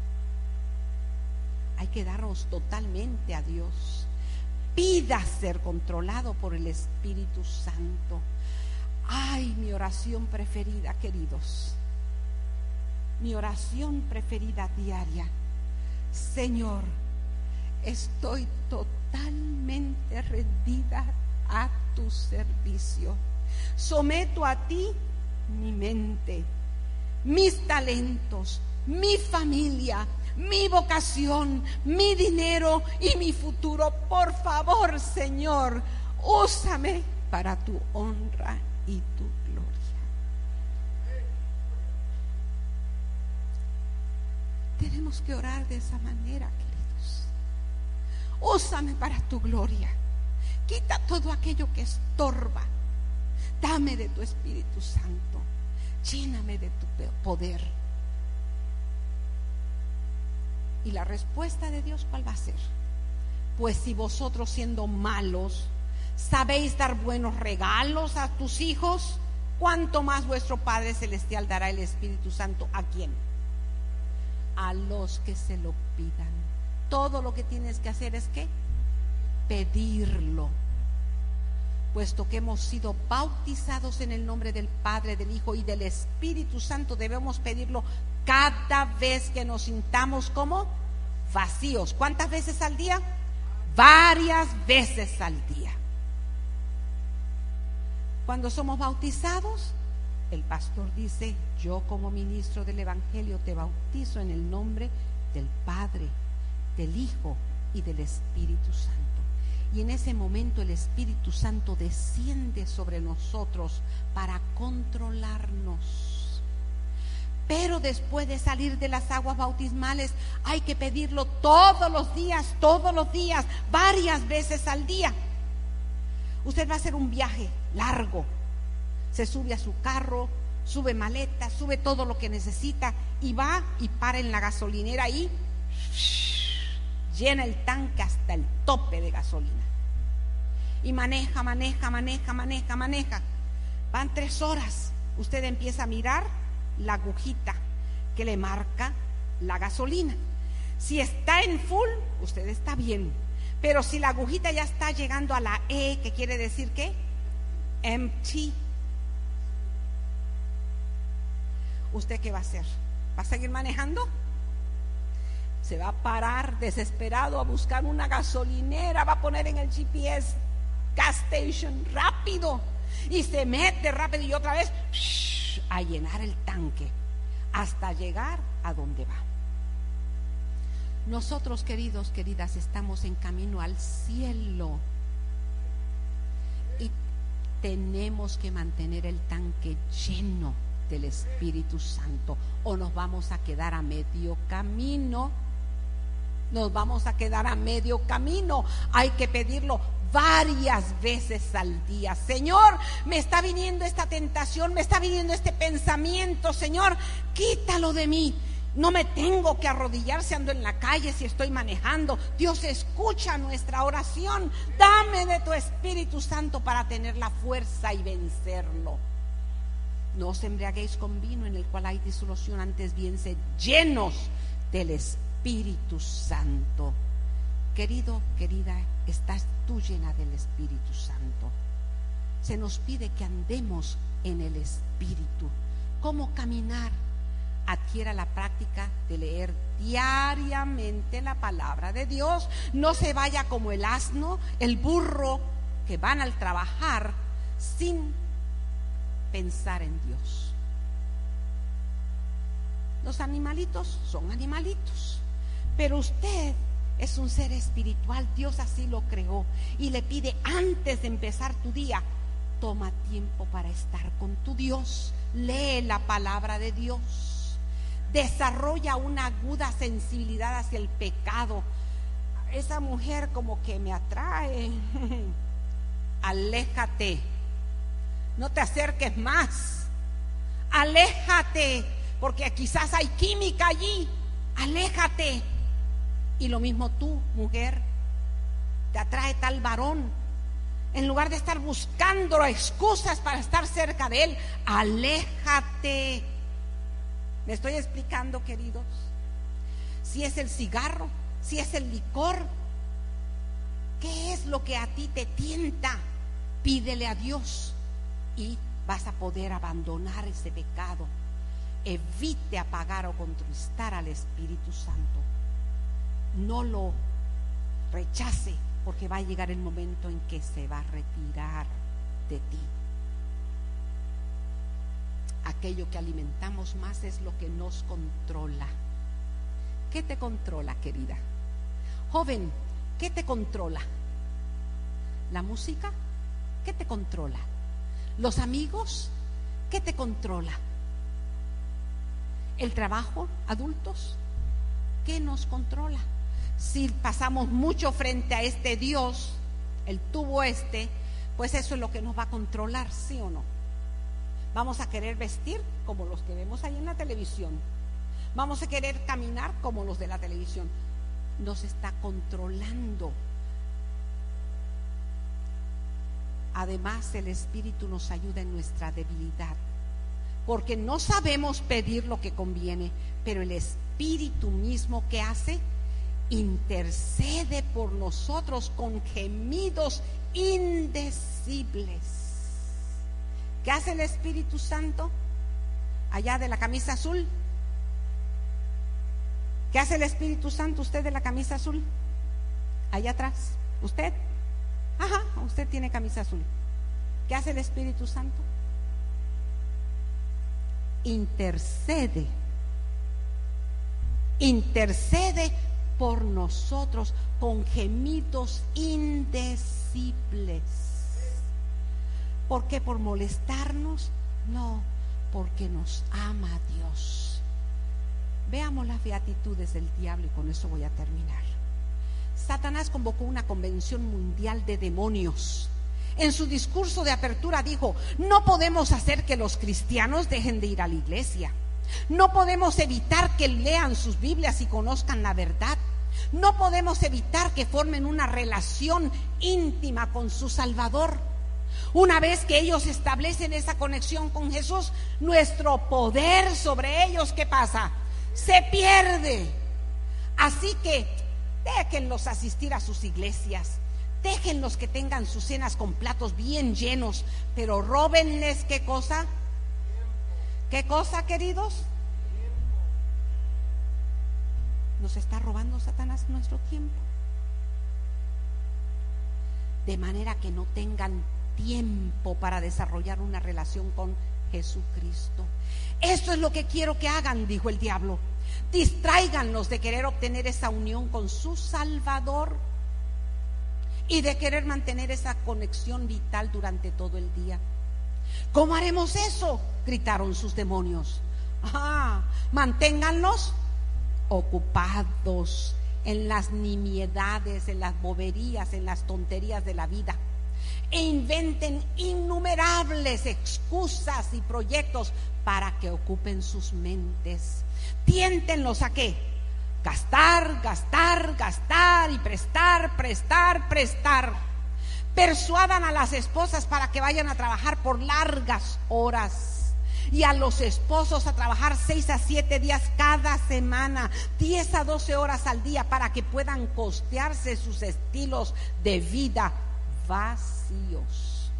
Hay que darnos totalmente a Dios. Pida ser controlado por el Espíritu Santo. Ay, mi oración preferida, queridos. Mi oración preferida diaria: Señor, estoy totalmente rendida a tu servicio. Someto a ti mi mente, mis talentos, mi familia, mi vocación, mi dinero y mi futuro. Por favor, Señor, úsame para tu honra y tu gloria. Tenemos que orar de esa manera, queridos. Úsame para tu gloria. Quita todo aquello que estorba. Dame de tu Espíritu Santo. Lléname de tu poder. Y la respuesta de Dios, ¿cuál va a ser? Pues si vosotros, siendo malos, sabéis dar buenos regalos a tus hijos, ¿cuánto más vuestro Padre Celestial dará el Espíritu Santo? ¿A quién? A los que se lo pidan. Todo lo que tienes que hacer es ¿qué? Pedirlo. Puesto que hemos sido bautizados en el nombre del Padre, del Hijo y del Espíritu Santo, debemos pedirlo cada vez que nos sintamos como vacíos. ¿Cuántas veces al día? Varias veces al día. Cuando somos bautizados, el pastor dice: yo como ministro del Evangelio te bautizo en el nombre del Padre, del Hijo y del Espíritu Santo. Y en ese momento el Espíritu Santo desciende sobre nosotros para controlarnos. Pero después de salir de las aguas bautismales hay que pedirlo todos los días, varias veces al día. Usted va a hacer un viaje largo, se sube a su carro, sube maletas, sube todo lo que necesita y va y para en la gasolinera y llena el tanque hasta el tope de gasolina. Y maneja. Van 3 horas. Usted empieza a mirar la agujita que le marca la gasolina. Si está en full, usted está bien. Pero si la agujita ya está llegando a la E, que quiere decir ¿qué? Empty. ¿Usted qué va a hacer? ¿Va a seguir manejando? Se va a parar desesperado a buscar una gasolinera, va a poner en el GPS gas station rápido y se mete rápido y otra vez a llenar el tanque hasta llegar a donde va. Nosotros, queridos, queridas, estamos en camino al cielo y tenemos que mantener el tanque lleno del Espíritu Santo, o nos vamos a quedar a medio camino. Nos vamos a quedar a medio camino. Hay que pedirlo varias veces al día. Señor, me está viniendo esta tentación, me está viniendo este pensamiento. Señor, quítalo de mí. No me tengo que arrodillar si ando en la calle, si estoy manejando. Dios escucha nuestra oración. Dame de tu Espíritu Santo para tener la fuerza y vencerlo. No os embriaguéis con vino en el cual hay disolución, antes bien sed llenos del Espíritu Santo. Querido, querida, estás tú llena del Espíritu Santo. Se nos pide que andemos en el Espíritu. ¿Cómo caminar? Adquiera la práctica de leer diariamente la palabra de Dios. No se vaya como el asno, el burro, que van al trabajar sin pensar en Dios. Los animalitos son animalitos, pero usted es un ser espiritual. Dios así lo creó y le pide, antes de empezar tu día, toma tiempo para estar con tu Dios. Lee la palabra de Dios. Desarrolla una aguda sensibilidad hacia el pecado. Esa mujer como que me atrae. Aléjate. No te acerques más. Aléjate, porque quizás hay química allí. Aléjate. Y lo mismo tú, mujer, te atrae tal varón. En lugar de estar buscando excusas para estar cerca de él, aléjate. ¿Me estoy explicando, queridos? Si es el cigarro, si es el licor, ¿qué es lo que a ti te tienta? Pídele a Dios y vas a poder abandonar ese pecado. Evite apagar o contristar al Espíritu Santo. No lo rechace, porque va a llegar el momento en que se va a retirar de ti. Aquello que alimentamos más es lo que nos controla. ¿Qué te controla, querida? Joven, ¿qué te controla? ¿La música? ¿Qué te controla? ¿Los amigos? ¿Qué te controla? ¿El trabajo? ¿Adultos? ¿Qué nos controla? Si pasamos mucho frente a este Dios, el tubo pues eso es lo que nos va a controlar, ¿sí o no? Vamos a querer vestir como los que vemos ahí en la televisión. Vamos a querer caminar como los de la televisión. Nos está controlando. Además, el Espíritu nos ayuda en nuestra debilidad, porque no sabemos pedir lo que conviene, pero el Espíritu mismo, ¿qué hace? Intercede por nosotros con gemidos indecibles. ¿Qué hace el Espíritu Santo? Allá de la camisa azul. ¿Qué hace el Espíritu Santo? Usted de la camisa azul. Allá atrás. ¿Usted? Ajá, usted tiene camisa azul. ¿Qué hace el Espíritu Santo? Intercede. Intercede por nosotros con gemidos indecibles. ¿Por qué? ¿Por molestarnos? No, porque nos ama Dios. Veamos las beatitudes del diablo y con eso voy a terminar. Satanás convocó una convención mundial de demonios. En su discurso de apertura dijo: no podemos hacer que los cristianos dejen de ir a la iglesia. No podemos evitar que lean sus Biblias y conozcan la verdad. No podemos evitar que formen una relación íntima con su Salvador. Una vez que ellos establecen esa conexión con Jesús, nuestro poder sobre ellos, ¿qué pasa? Se pierde. Así que déjenlos asistir a sus iglesias, déjenlos que tengan sus cenas con platos bien llenos, pero róbenles ¿qué cosa? ¿Qué cosa, queridos? Nos está robando Satanás nuestro tiempo. de manera que no tengan tiempo para desarrollar una relación con Jesucristo. Esto es lo que quiero que hagan, dijo el diablo. Distráiganlos de querer obtener esa unión con su Salvador y de querer mantener esa conexión vital durante todo el día. ¿Cómo haremos eso?, gritaron sus demonios. Manténganlos ocupados en las nimiedades, en las boberías, en las tonterías de la vida, e inventen innumerables excusas y proyectos para que ocupen sus mentes. Tiéntenlos ¿a qué? Gastar, gastar, gastar y prestar, prestar, prestar. Persuadan a las esposas para que vayan a trabajar por largas horas, y a los esposos a trabajar 6 a 7 días cada semana, 10 a 12 horas al día, para que puedan costearse sus estilos de vida vacíos.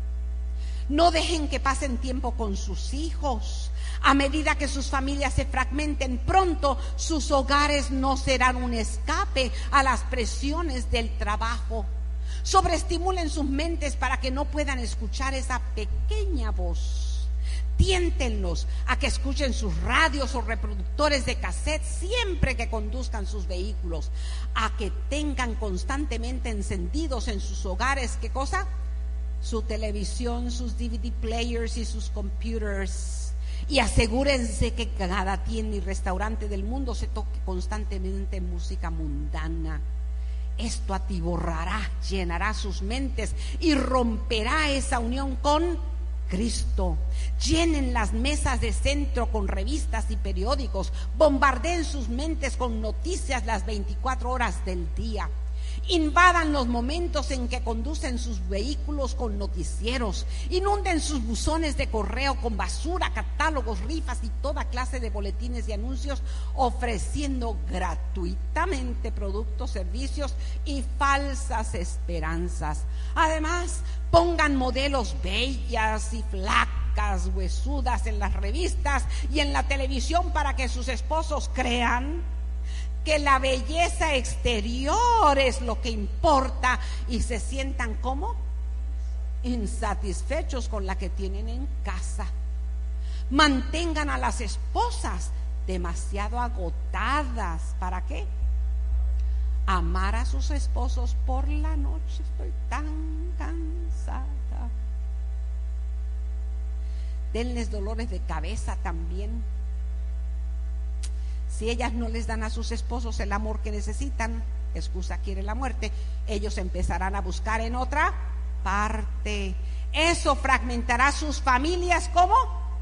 No dejen que pasen tiempo con sus hijos. A medida que sus familias se fragmenten, pronto sus hogares no serán un escape a las presiones del trabajo. Sobreestimulen sus mentes para que no puedan escuchar esa pequeña voz. Tiéntenlos a que escuchen sus radios o reproductores de cassette siempre que conduzcan sus vehículos, a que tengan constantemente encendidos en sus hogares, ¿qué cosa? Su televisión, sus DVD players y sus computers. Y asegúrense que cada tienda y restaurante del mundo se toque constantemente música mundana. Esto atiborrará, llenará sus mentes y romperá esa unión con Cristo. Llenen las mesas de centro con revistas y periódicos. Bombardeen sus mentes con noticias las 24 horas del día. Invadan los momentos en que conducen sus vehículos con noticieros. Inunden sus buzones de correo con basura, catálogos, rifas y toda clase de boletines y anuncios, ofreciendo gratuitamente productos, servicios y falsas esperanzas. Además, pongan modelos bellas y flacas, huesudas en las revistas y en la televisión para que sus esposos crean que la belleza exterior es lo que importa y se sientan como insatisfechos con la que tienen en casa. Mantengan a las esposas demasiado agotadas. ¿Para qué? Amar a sus esposos por la noche. Estoy tan cansada. Denles dolores de cabeza también. Si ellas no les dan a sus esposos el amor que necesitan, excusa quiere la muerte, ellos empezarán a buscar en otra parte. Eso fragmentará sus familias ¿cómo?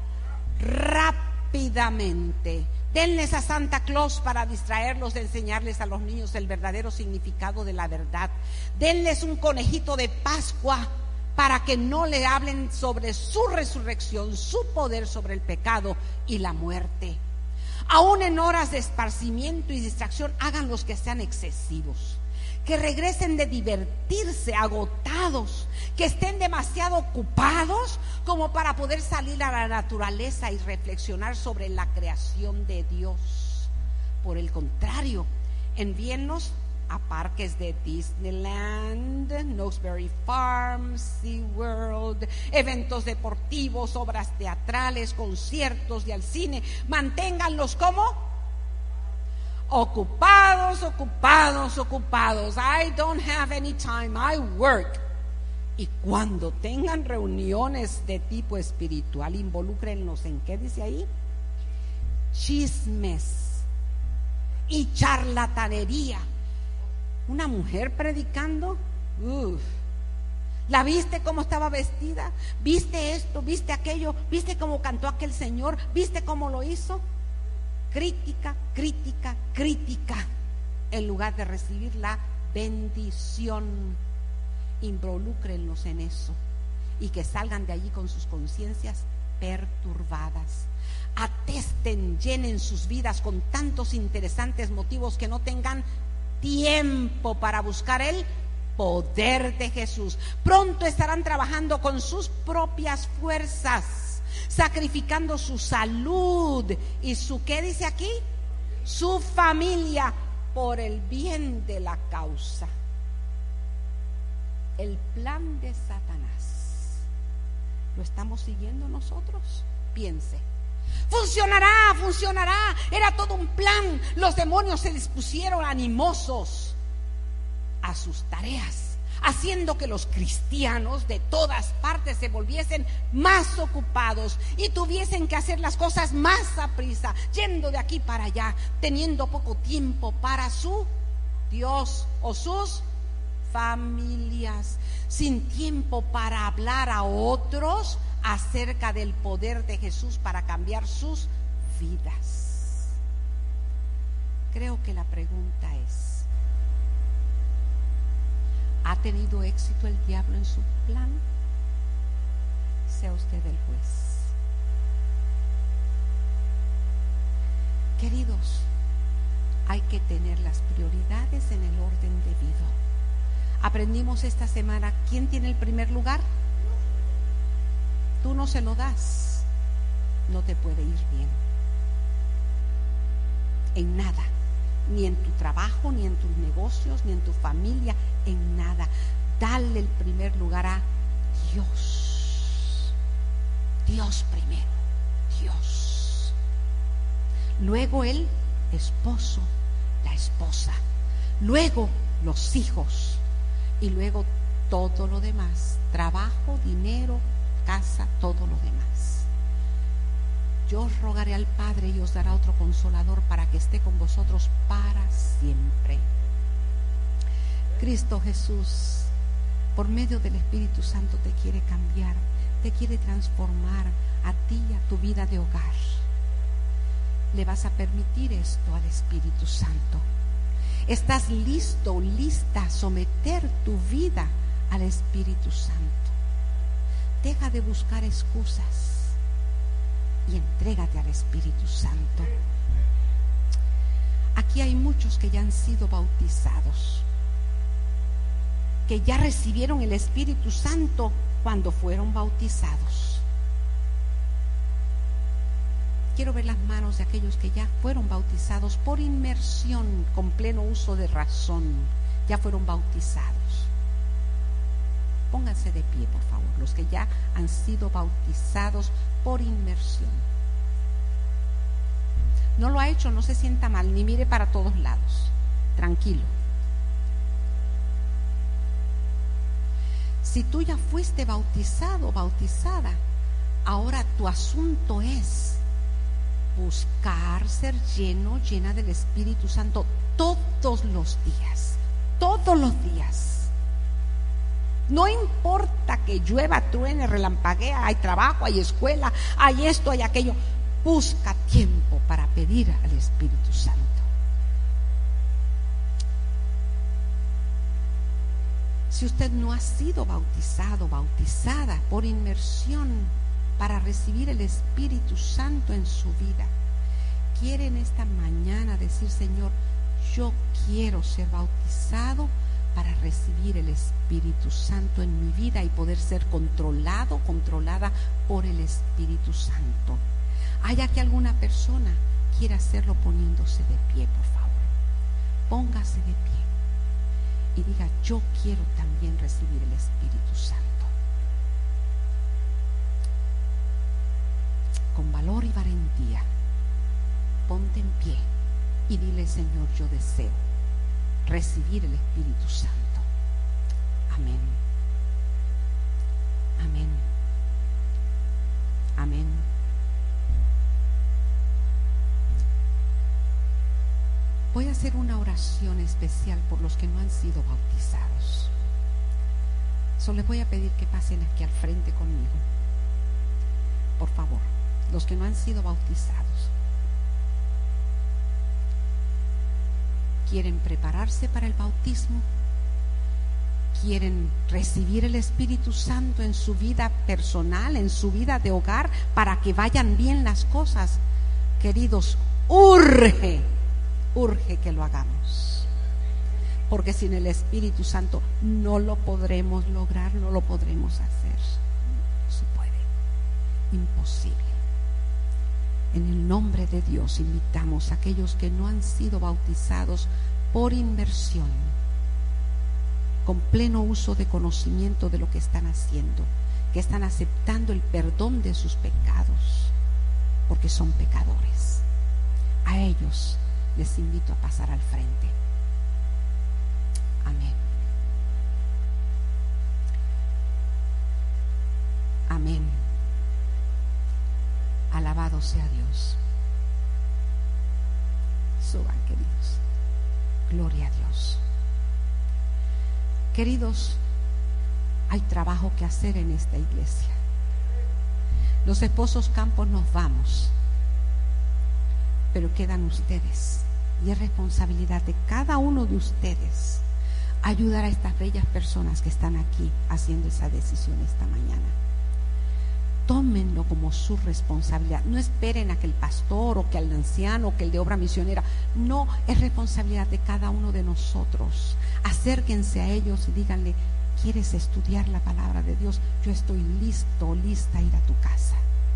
Rápidamente. Denles a Santa Claus para distraerlos de enseñarles a los niños el verdadero significado de la verdad. Denles un conejito de Pascua para que no le hablen sobre su resurrección, su poder sobre el pecado y la muerte. Aún en horas de esparcimiento y distracción, háganlos que sean excesivos, que regresen de divertirse agotados, que estén demasiado ocupados como para poder salir a la naturaleza y reflexionar sobre la creación de Dios. Por el contrario, envíenlos a parques de Disneyland, Knoxbury Farm, SeaWorld, eventos deportivos, obras teatrales, conciertos y al cine. Manténganlos ¿cómo? Ocupados, ocupados, ocupados. I don't have any time, I work. Y cuando tengan reuniones de tipo espiritual, involúcrenlos en ¿qué dice ahí? Chismes y charlatanería. Una mujer predicando, ¿la viste cómo estaba vestida? ¿Viste esto? ¿Viste aquello? ¿Viste cómo cantó aquel señor? ¿Viste cómo lo hizo? Crítica, crítica, crítica, en lugar de recibir la bendición. Involúcrenlos en eso y que salgan de allí con sus conciencias perturbadas. Atesten, llenen sus vidas con tantos interesantes motivos que no tengan tiempo para buscar el poder de Jesús. Pronto estarán trabajando con sus propias fuerzas, sacrificando su salud y su, ¿qué dice aquí? Su familia por el bien de la causa. el plan de Satanás, ¿lo estamos siguiendo nosotros? Piense. Funcionará, funcionará. Era todo un plan. Los demonios se dispusieron animosos a sus tareas, haciendo que los cristianos de todas partes se volviesen más ocupados y tuviesen que hacer las cosas más a prisa, yendo de aquí para allá, teniendo poco tiempo para su Dios o sus familias, sin tiempo para hablar a otros acerca del poder de Jesús para cambiar sus vidas. Creo que la pregunta es: ¿ha tenido éxito el diablo en su plan? Sea usted el juez. Queridos, hay que tener las prioridades en el orden debido. Aprendimos esta semana, ¿quién tiene el primer lugar? Tú no se lo das, no te puede ir bien. En nada, ni en tu trabajo, ni en tus negocios, ni en tu familia, en nada. Dale el primer lugar a Dios. Dios primero, Dios. Luego el esposo, la esposa. Luego los hijos. Y luego todo lo demás. Trabajo, dinero, casa, todo lo demás. Yo os rogaré al Padre y os dará otro consolador para que esté con vosotros para siempre. Cristo Jesús, por medio del Espíritu Santo, te quiere cambiar, te quiere transformar a ti y a tu vida de hogar. Le vas a permitir esto al Espíritu Santo. ¿Estás listo o lista a someter tu vida al Espíritu Santo? Deja de buscar excusas y entrégate al Espíritu Santo. Aquí hay muchos que ya han sido bautizados, que ya recibieron el Espíritu Santo cuando fueron bautizados. Quiero ver las manos de aquellos que ya fueron bautizados por inmersión, con pleno uso de razón, ya fueron bautizados. Pónganse de pie, por favor, los que ya han sido bautizados por inmersión. No lo ha hecho, no se sienta mal, ni mire para todos lados. Tranquilo. Si tú ya fuiste bautizado, bautizada, ahora tu asunto es buscar ser lleno, llena del Espíritu Santo todos los días. Todos los días. No importa que llueva, truene, relampaguea, hay trabajo, hay escuela, hay esto, hay aquello. Busca tiempo para pedir al Espíritu Santo. Si usted no ha sido bautizado, bautizada por inmersión para recibir el Espíritu Santo en su vida, quiere en esta mañana decir: Señor, yo quiero ser bautizado para recibir el Espíritu Santo en mi vida y poder ser controlado, controlada por el Espíritu Santo. ¿Hay aquí alguna persona quiera hacerlo poniéndose de pie, por favor? Póngase de pie y diga: yo quiero también recibir el Espíritu Santo. Con valor y valentía, ponte en pie y dile: Señor, yo deseo recibir el Espíritu Santo. Amén. Amén. Amén. Voy a hacer una oración especial por los que no han sido bautizados. Solo les voy a pedir que pasen aquí al frente conmigo. Por favor, los que no han sido bautizados. ¿Quieren prepararse para el bautismo? ¿Quieren recibir el Espíritu Santo en su vida personal, en su vida de hogar, para que vayan bien las cosas? Queridos, urge que lo hagamos, porque sin el Espíritu Santo no lo podremos lograr, no lo podremos hacer. No se puede, imposible. En el nombre de Dios invitamos a aquellos que no han sido bautizados por inmersión con pleno uso de conocimiento de lo que están haciendo, que están aceptando el perdón de sus pecados, porque son pecadores. A ellos les invito a pasar al frente. Amén. Amén. Alabado sea Dios. Suban, queridos. Gloria a Dios. Queridos, hay trabajo que hacer en esta iglesia. Los esposos Campos nos vamos, pero quedan ustedes, y es responsabilidad de cada uno de ustedes ayudar a estas bellas personas que están aquí haciendo esa decisión esta mañana. Tómenlo como su responsabilidad. No esperen a que el pastor o que el anciano o que el de obra misionera. No, es responsabilidad de cada uno de nosotros. Acérquense a ellos y díganle: ¿quieres estudiar la palabra de Dios? Yo estoy listo, lista a ir a tu casa.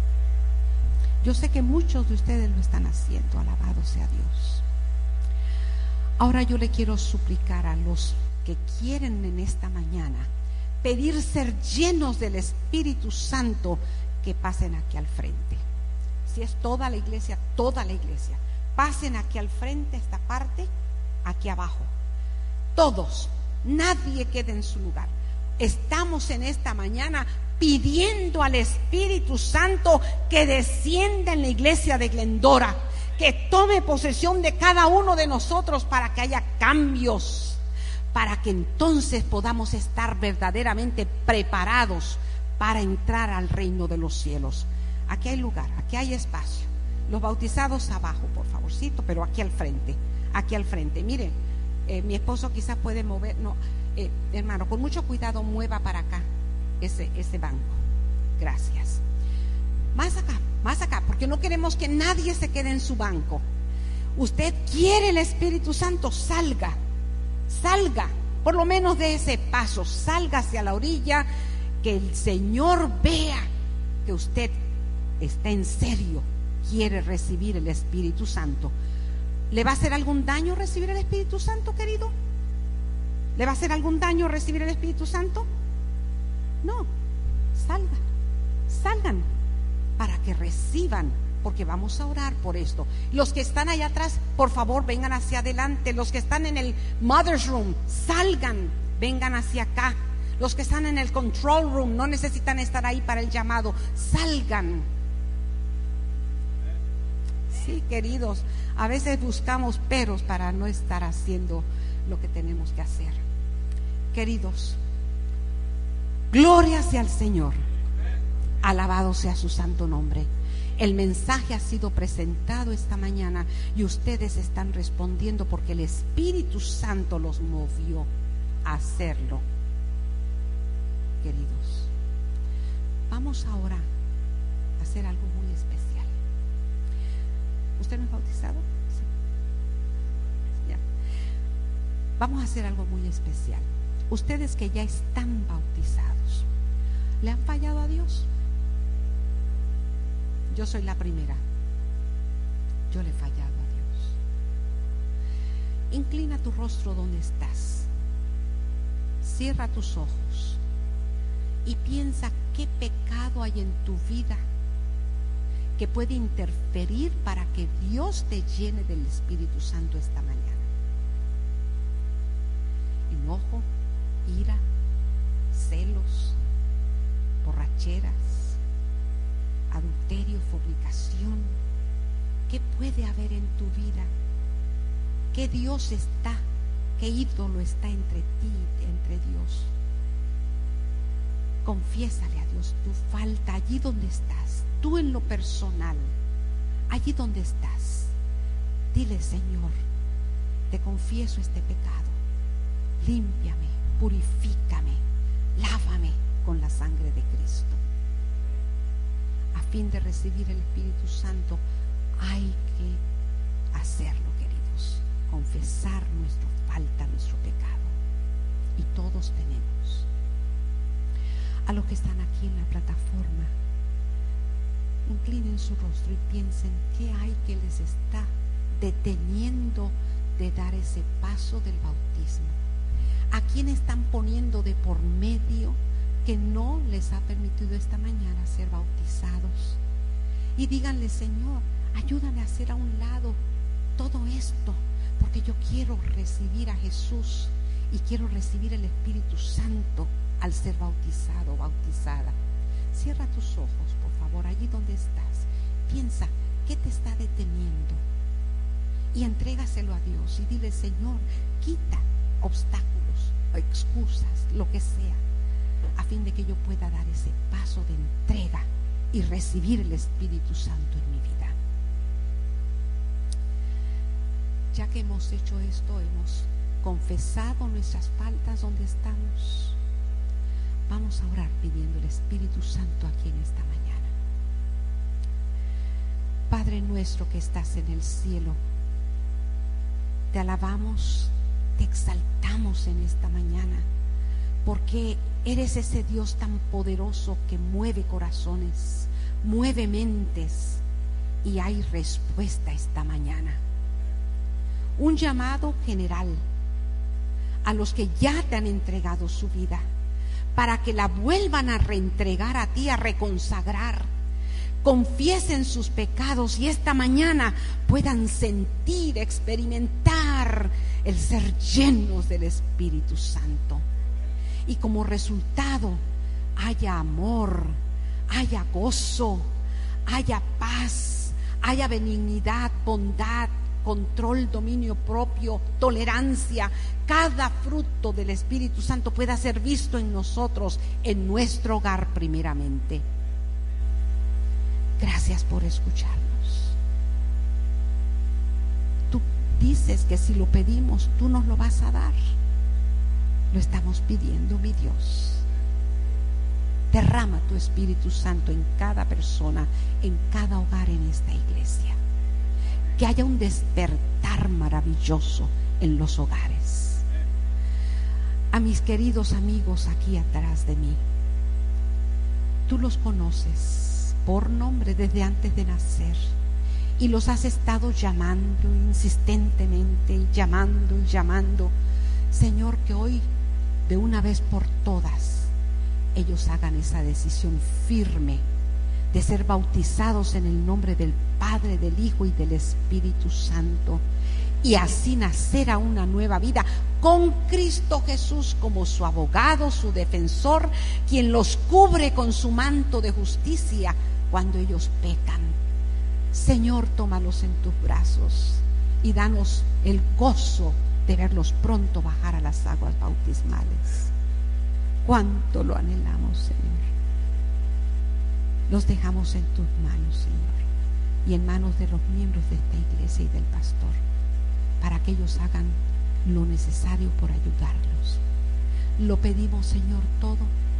Yo sé que muchos de ustedes lo están haciendo. Alabado sea Dios. Ahora yo le quiero suplicar a los que quieren en esta mañana pedir ser llenos del Espíritu Santo, que pasen aquí al frente. Si es toda la iglesia, pasen aquí al frente, esta parte, aquí abajo. Todos, nadie quede en su lugar. Estamos en esta mañana pidiendo al Espíritu Santo que descienda en la iglesia de Glendora, que tome posesión de cada uno de nosotros para que haya cambios, para que entonces podamos estar verdaderamente preparados para entrar al reino de los cielos. Aquí hay lugar, aquí hay espacio. Los bautizados abajo, por favorcito, pero aquí al frente, Miren, mi esposo quizás puede mover, no, hermano, con mucho cuidado mueva para acá ese banco. Gracias. Más acá, porque no queremos que nadie se quede en su banco. Usted quiere el Espíritu Santo, salga, por lo menos de ese paso, salga hacia la orilla, que el Señor vea que usted está en serio, quiere recibir el Espíritu Santo. ¿Le va a hacer algún daño recibir el Espíritu Santo, querido? ¿Le va a hacer algún daño recibir el Espíritu Santo? No, salgan para que reciban, porque vamos a orar por esto. Los que están allá atrás, por favor, vengan hacia adelante. Los que están en el Mother's Room, salgan, vengan hacia acá. Los que están en el Control Room no necesitan estar ahí para el llamado, salgan. Sí, queridos, a veces buscamos peros para no estar haciendo lo que tenemos que hacer. Queridos, gloria sea al Señor. Alabado sea su santo nombre. El mensaje ha sido presentado esta mañana y ustedes están respondiendo porque el Espíritu Santo los movió a hacerlo. Queridos, vamos ahora a hacer algo muy especial. ¿Usted no es bautizado? Sí. Ya. Vamos a hacer algo muy especial. Ustedes que ya están bautizados, ¿le han fallado a Dios? Yo soy la primera. Yo le he fallado a Dios. Inclina tu rostro donde estás. Cierra tus ojos y piensa qué pecado hay en tu vida que puede interferir para que Dios te llene del Espíritu Santo esta mañana. Enojo, ira, celos, borracheras, adulterio, fornicación. ¿Qué puede haber en tu vida? ¿Qué Dios está? ¿Qué ídolo está entre ti y entre Dios? Confiésale a Dios tu falta allí donde estás, tú en lo personal, allí donde estás. Dile: Señor, te confieso este pecado, límpiame, purifícame, lávame con la sangre de Cristo. A fin de recibir el Espíritu Santo hay que hacerlo, queridos, confesar nuestra falta, nuestro pecado, y todos tenemos. A los que están aquí en la plataforma, inclinen su rostro y piensen qué hay que les está deteniendo de dar ese paso del bautismo. ¿A quién están poniendo por medio que no les ha permitido esta mañana ser bautizados. Y díganle: Señor, ayúdame a hacer a un lado todo esto, porque yo quiero recibir a Jesús y quiero recibir el Espíritu Santo al ser bautizado o bautizada. Cierra tus ojos, por favor, allí donde estás. Piensa, ¿qué te está deteniendo? Y entrégaselo a Dios y dile: Señor, quita obstáculos, excusas, lo que sea, a fin de que yo pueda dar ese paso de entrega y recibir el Espíritu Santo en mi vida. Ya que hemos hecho esto, hemos confesado nuestras faltas donde estamos, vamos a orar pidiendo el Espíritu Santo aquí en esta mañana. Padre nuestro que estás en el cielo, te alabamos, te exaltamos en esta mañana, porque eres ese Dios tan poderoso que mueve corazones, mueve mentes, y hay respuesta esta mañana. Un llamado general a los que ya te han entregado su vida, para que la vuelvan a reentregar a ti, a reconsagrar, confiesen sus pecados y esta mañana puedan sentir, experimentar el ser llenos del Espíritu Santo. Y como resultado haya amor, haya gozo, haya paz, haya benignidad, bondad, control, dominio propio, tolerancia. Cada fruto del Espíritu Santo pueda ser visto en nosotros, en nuestro hogar primeramente. Gracias por escucharnos. Tú dices que si lo pedimos, tú nos lo vas a dar. Lo estamos pidiendo, mi Dios. Derrama tu Espíritu Santo en cada persona, en cada hogar en esta iglesia. Que haya un despertar maravilloso en los hogares. A mis queridos amigos aquí atrás de mí, tú los conoces por nombre desde antes de nacer y los has estado llamando insistentemente y llamando y llamando. Señor, que hoy de una vez por todas ellos hagan esa decisión firme de ser bautizados en el nombre del Padre, del Hijo y del Espíritu Santo, y así nacer a una nueva vida con Cristo Jesús como su abogado, su defensor, quien los cubre con su manto de justicia cuando ellos pecan. Señor, tómalos en tus brazos y danos el gozo de verlos pronto bajar a las aguas bautismales. Cuánto lo anhelamos, Señor. Los dejamos en tus manos, Señor, y en manos de los miembros de esta iglesia y del pastor, para que ellos hagan lo necesario por ayudarlos. Lo pedimos, Señor, todo,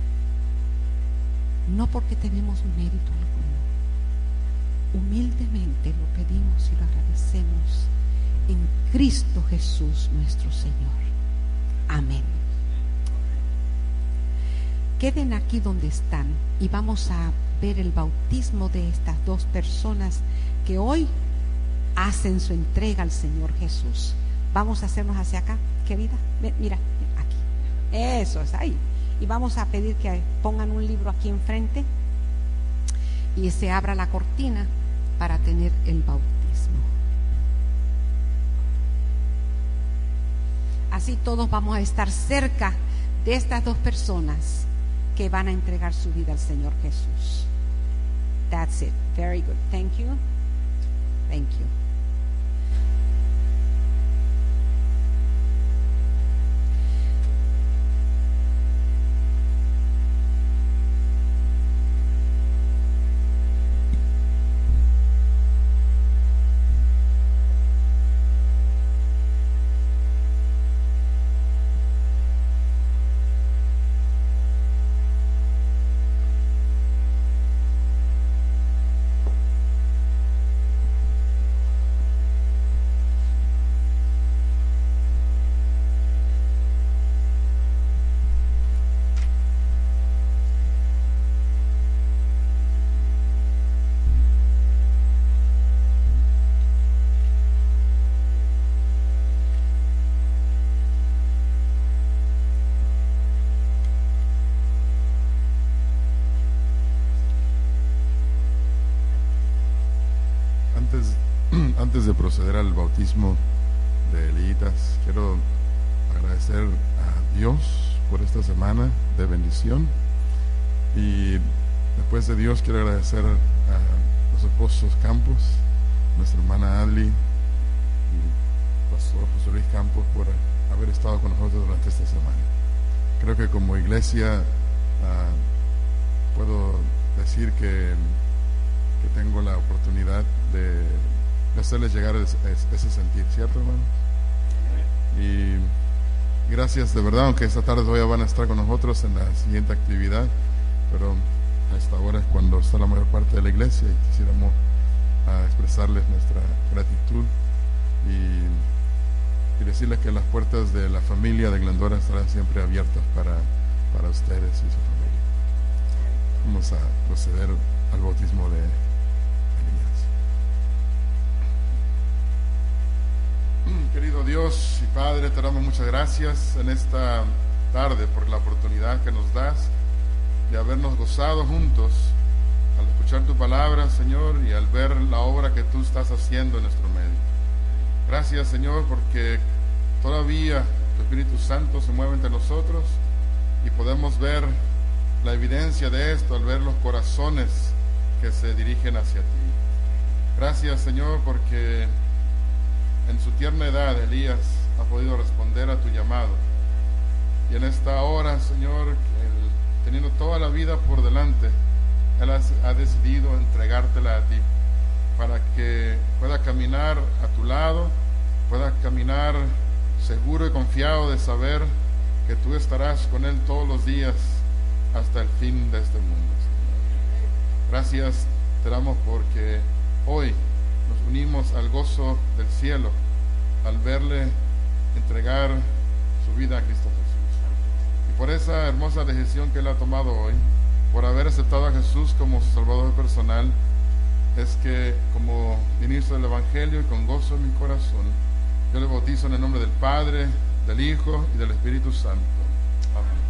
no porque tenemos mérito alguno. Humildemente lo pedimos y lo agradecemos en Cristo Jesús nuestro Señor. Amén. Queden aquí donde están y vamos a ver el bautismo de estas dos personas que hoy hacen su entrega al Señor Jesús. Vamos a hacernos hacia acá, querida. Mira, aquí. Eso es ahí. Y vamos a pedir que pongan un libro aquí enfrente y se abra la cortina para tener el bautismo. Así todos vamos a estar cerca de estas dos personas que van a entregar su vida al Señor Jesús. That's it. Very good. Thank you. Thank you. proceder al bautismo de Eliitas, quiero agradecer a Dios por esta semana de bendición, y después de Dios quiero agradecer a los esposos Campos, nuestra hermana Adli y pastor José Luis Campos, por haber estado con nosotros durante esta semana. Creo que como iglesia puedo decir que tengo la oportunidad de hacerles llegar ese sentir, ¿cierto, hermanos? Y gracias de verdad, aunque esta tarde todavía van a estar con nosotros en la siguiente actividad, pero a esta hora es cuando está la mayor parte de la iglesia y quisiéramos expresarles nuestra gratitud y decirles que las puertas de la familia de Glendora estarán siempre abiertas para ustedes y su familia. Vamos a proceder al bautismo de Elías. Querido Dios y Padre, te damos muchas gracias en esta tarde por la oportunidad que nos das de habernos gozado juntos al escuchar tu palabra, Señor, y al ver la obra que tú estás haciendo en nuestro medio. Gracias, Señor, porque todavía tu Espíritu Santo se mueve entre nosotros y podemos ver la evidencia de esto al ver los corazones que se dirigen hacia ti. Gracias, Señor, porque en su tierna edad Elías ha podido responder a tu llamado, y en esta hora, Señor, teniendo toda la vida por delante, Él ha decidido entregártela a ti para que pueda caminar a tu lado, pueda caminar seguro y confiado de saber que tú estarás con Él todos los días hasta el fin de este mundo, Señor. Gracias te damos porque hoy nos unimos al gozo del cielo al verle entregar su vida a Cristo Jesús, y por esa hermosa decisión que Él ha tomado hoy, por haber aceptado a Jesús como su Salvador personal, es que como ministro del Evangelio y con gozo en mi corazón, yo le bautizo en el nombre del Padre, del Hijo y del Espíritu Santo. Amén.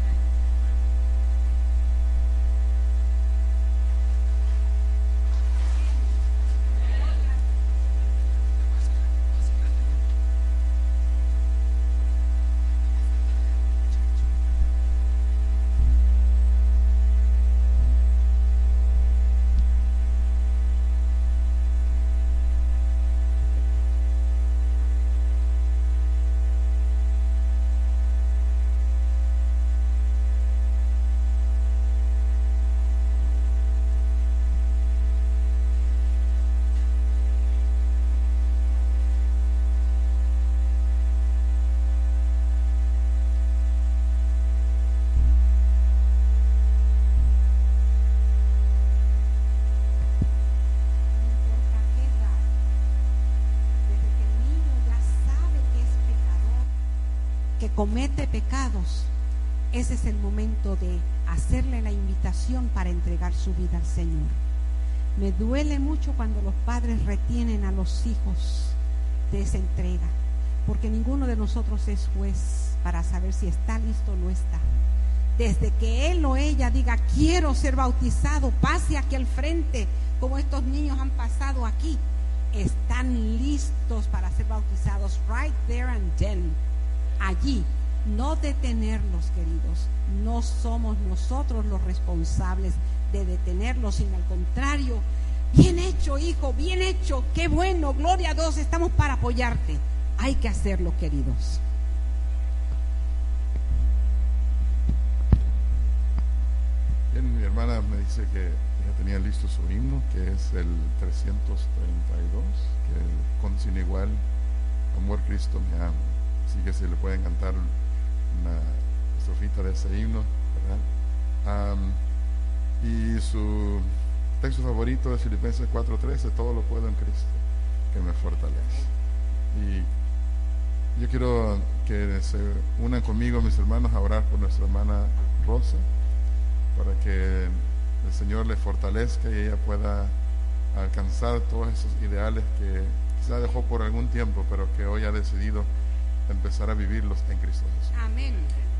Comete pecados, ese es el momento de hacerle la invitación para entregar su vida al Señor. Me duele mucho cuando los padres retienen a los hijos de esa entrega, porque ninguno de nosotros es juez para saber si está listo o no está. Desde que él o ella diga quiero ser bautizado, pase aquí al frente, como estos niños han pasado aquí, están listos para ser bautizados right there and then. Allí, no detenerlos, queridos. No somos nosotros los responsables de detenerlos, sino al contrario. Bien hecho, hijo, bien hecho, qué bueno, gloria a Dios, estamos para apoyarte. Hay que hacerlo, queridos. Bien, mi hermana me dice que ya tenía listo su himno, que es el 332, que con sin igual, amor Cristo me ama. Así que se le pueden cantar una estrofita de ese himno, ¿verdad? Y su texto favorito es Filipenses 4:13, todo lo puedo en Cristo que me fortalece. Y yo quiero que se unan conmigo, mis hermanos, a orar por nuestra hermana Rosa, para que el Señor le fortalezca y ella pueda alcanzar todos esos ideales que quizá dejó por algún tiempo, pero que hoy ha decidido empezar a vivirlos en Cristo Jesús. Amén.